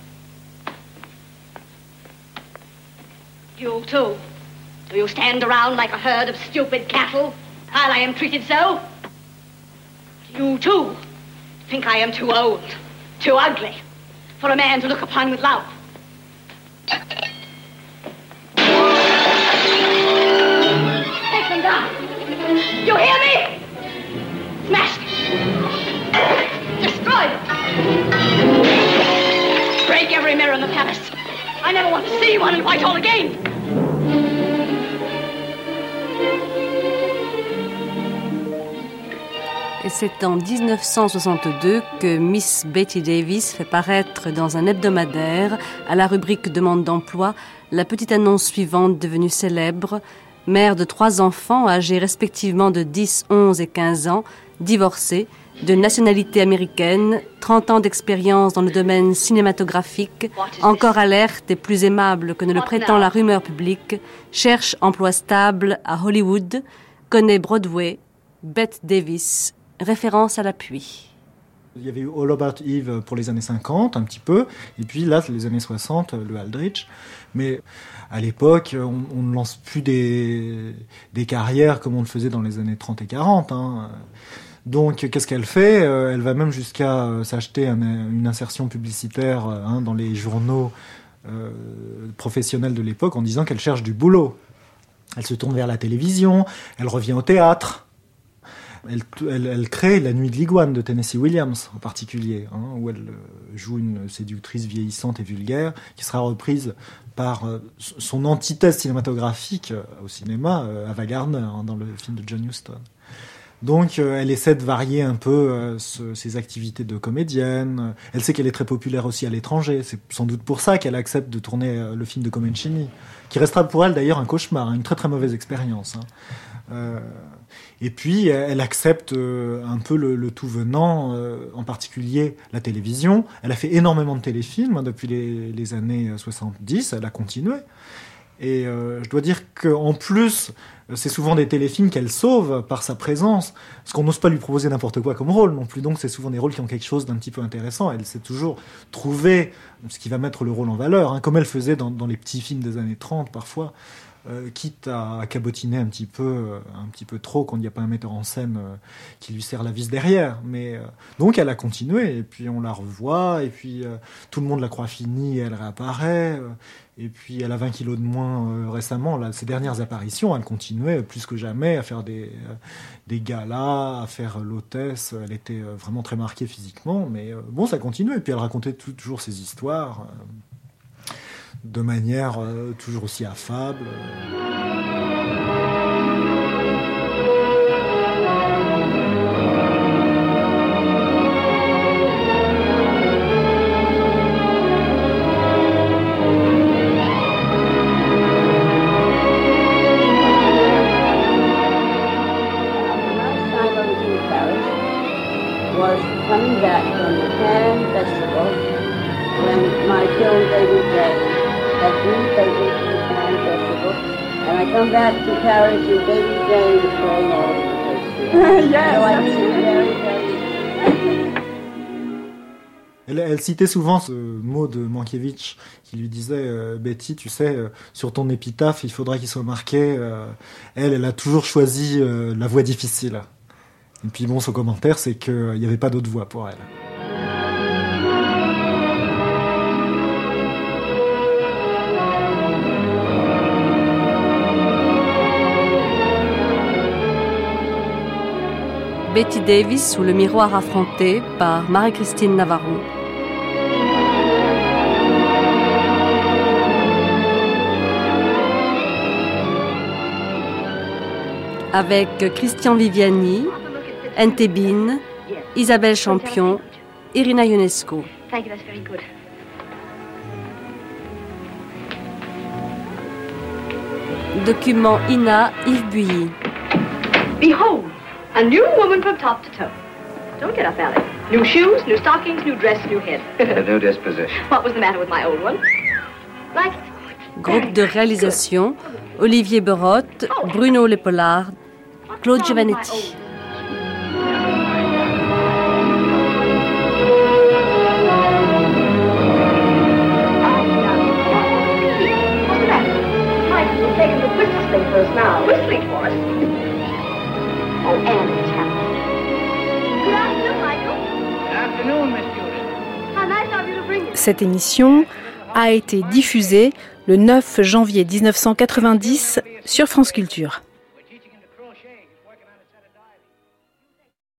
You too. Do you stand around like a herd of stupid cattle while I am treated so? You too think I am too old, too ugly for a man to look upon with love. Take them down. You hear me? Smash them. Destroy them. Break every mirror in the palace. I never want to see one in Whitehall again. Et c'est en dix-neuf cent soixante-deux que Miss Betty Davis fait paraître dans un hebdomadaire, à la rubrique Demande d'emploi, la petite annonce suivante devenue célèbre. Mère de trois enfants âgés respectivement de dix, onze et quinze ans, divorcée, de nationalité américaine, trente ans d'expérience dans le domaine cinématographique, encore alerte et plus aimable que ne le prétend la rumeur publique, cherche emploi stable à Hollywood, connaît Broadway, Bette Davis, référence à l'appui. Il y avait eu All About Eve pour les années cinquante, un petit peu, et puis là, les années soixante, le Aldrich. Mais à l'époque, on, on ne lance plus des, des carrières comme on le faisait dans les années trente et quarante. Hein. Donc, qu'est-ce qu'elle fait ? Elle va même jusqu'à s'acheter un, une insertion publicitaire hein, dans les journaux euh, professionnels de l'époque en disant qu'elle cherche du boulot. Elle se tourne vers la télévision, elle revient au théâtre. Elle, elle, elle crée La Nuit de l'Iguane de Tennessee Williams en particulier, hein, où elle joue une séductrice vieillissante et vulgaire qui sera reprise par euh, son antithèse cinématographique euh, au cinéma, euh, Ava Gardner, hein, dans le film de John Huston. Donc euh, elle essaie de varier un peu euh, ce, ses activités de comédienne. Elle sait qu'elle est très populaire aussi à l'étranger. C'est sans doute pour ça qu'elle accepte de tourner euh, le film de Comencini, qui restera pour elle d'ailleurs un cauchemar, hein, une très très mauvaise expérience. Hein. Euh, et puis elle accepte euh, un peu le, le tout venant, euh, en particulier la télévision. Elle a fait énormément de téléfilms hein, depuis les, les années soixante-dix, elle a continué. Et euh, je dois dire qu'en plus, c'est souvent des téléfilms qu'elle sauve par sa présence, parce qu'on n'ose pas lui proposer n'importe quoi comme rôle non plus. Donc c'est souvent des rôles qui ont quelque chose d'un petit peu intéressant. Elle sait toujours trouver ce qui va mettre le rôle en valeur, hein, comme elle faisait dans, dans les petits films des années trente parfois. Euh, quitte à, à cabotiner un petit peu, euh, un petit peu trop quand il n'y a pas un metteur en scène euh, qui lui serre la vis derrière. Mais euh, donc elle a continué et puis on la revoit et puis euh, tout le monde la croit finie et elle réapparaît. Euh, et puis elle a vingt kilos de moins euh, récemment. Là, ses dernières apparitions, elle continuait plus que jamais à faire des euh, des galas, à faire l'hôtesse. Elle était euh, vraiment très marquée physiquement, mais euh, bon, ça continuait. Et puis elle racontait tout, toujours ses histoires. Euh, de manière euh, toujours aussi affable. Was coming back from the Cannes Festival when my film Baby Jane had been taken to the Cannes Festival, and I come back to Paris with Baby Jane thrown all over the place. Yes, so I mean, very, very... Elle, elle citait souvent ce mot de Mankiewicz qui lui disait euh, Betty, tu sais, euh, sur ton épitaphe, il faudra qu'il soit marqué. Euh, elle, elle a toujours choisi euh, la voie difficile. Et puis bon, son commentaire, c'est qu'il n'y avait pas d'autre voie pour elle. Betty Davis sous le miroir affronté par Marie-Christine Navarro. Avec Christian Viviani, Ente Bin, Isabelle Champion, Irina Ionesco. Thank you, that's very good. Document I N A, Yves Builly. Behold, a new woman from top to toe. Don't get up, Alice. New shoes, new stockings, new dress, new head. A new disposition. What was the matter with my old one? Like it? Groupe de réalisation, Olivier Berotte, Bruno Lepolard, Claude Giovannetti. First now. Whistling for us. Oh, Annie Chapman. Good afternoon, Michael. Good afternoon, Miss Judith. How nice of you to bring it. Cette émission a été diffusée le neuf janvier mille neuf cent quatre-vingt-dix sur France Culture.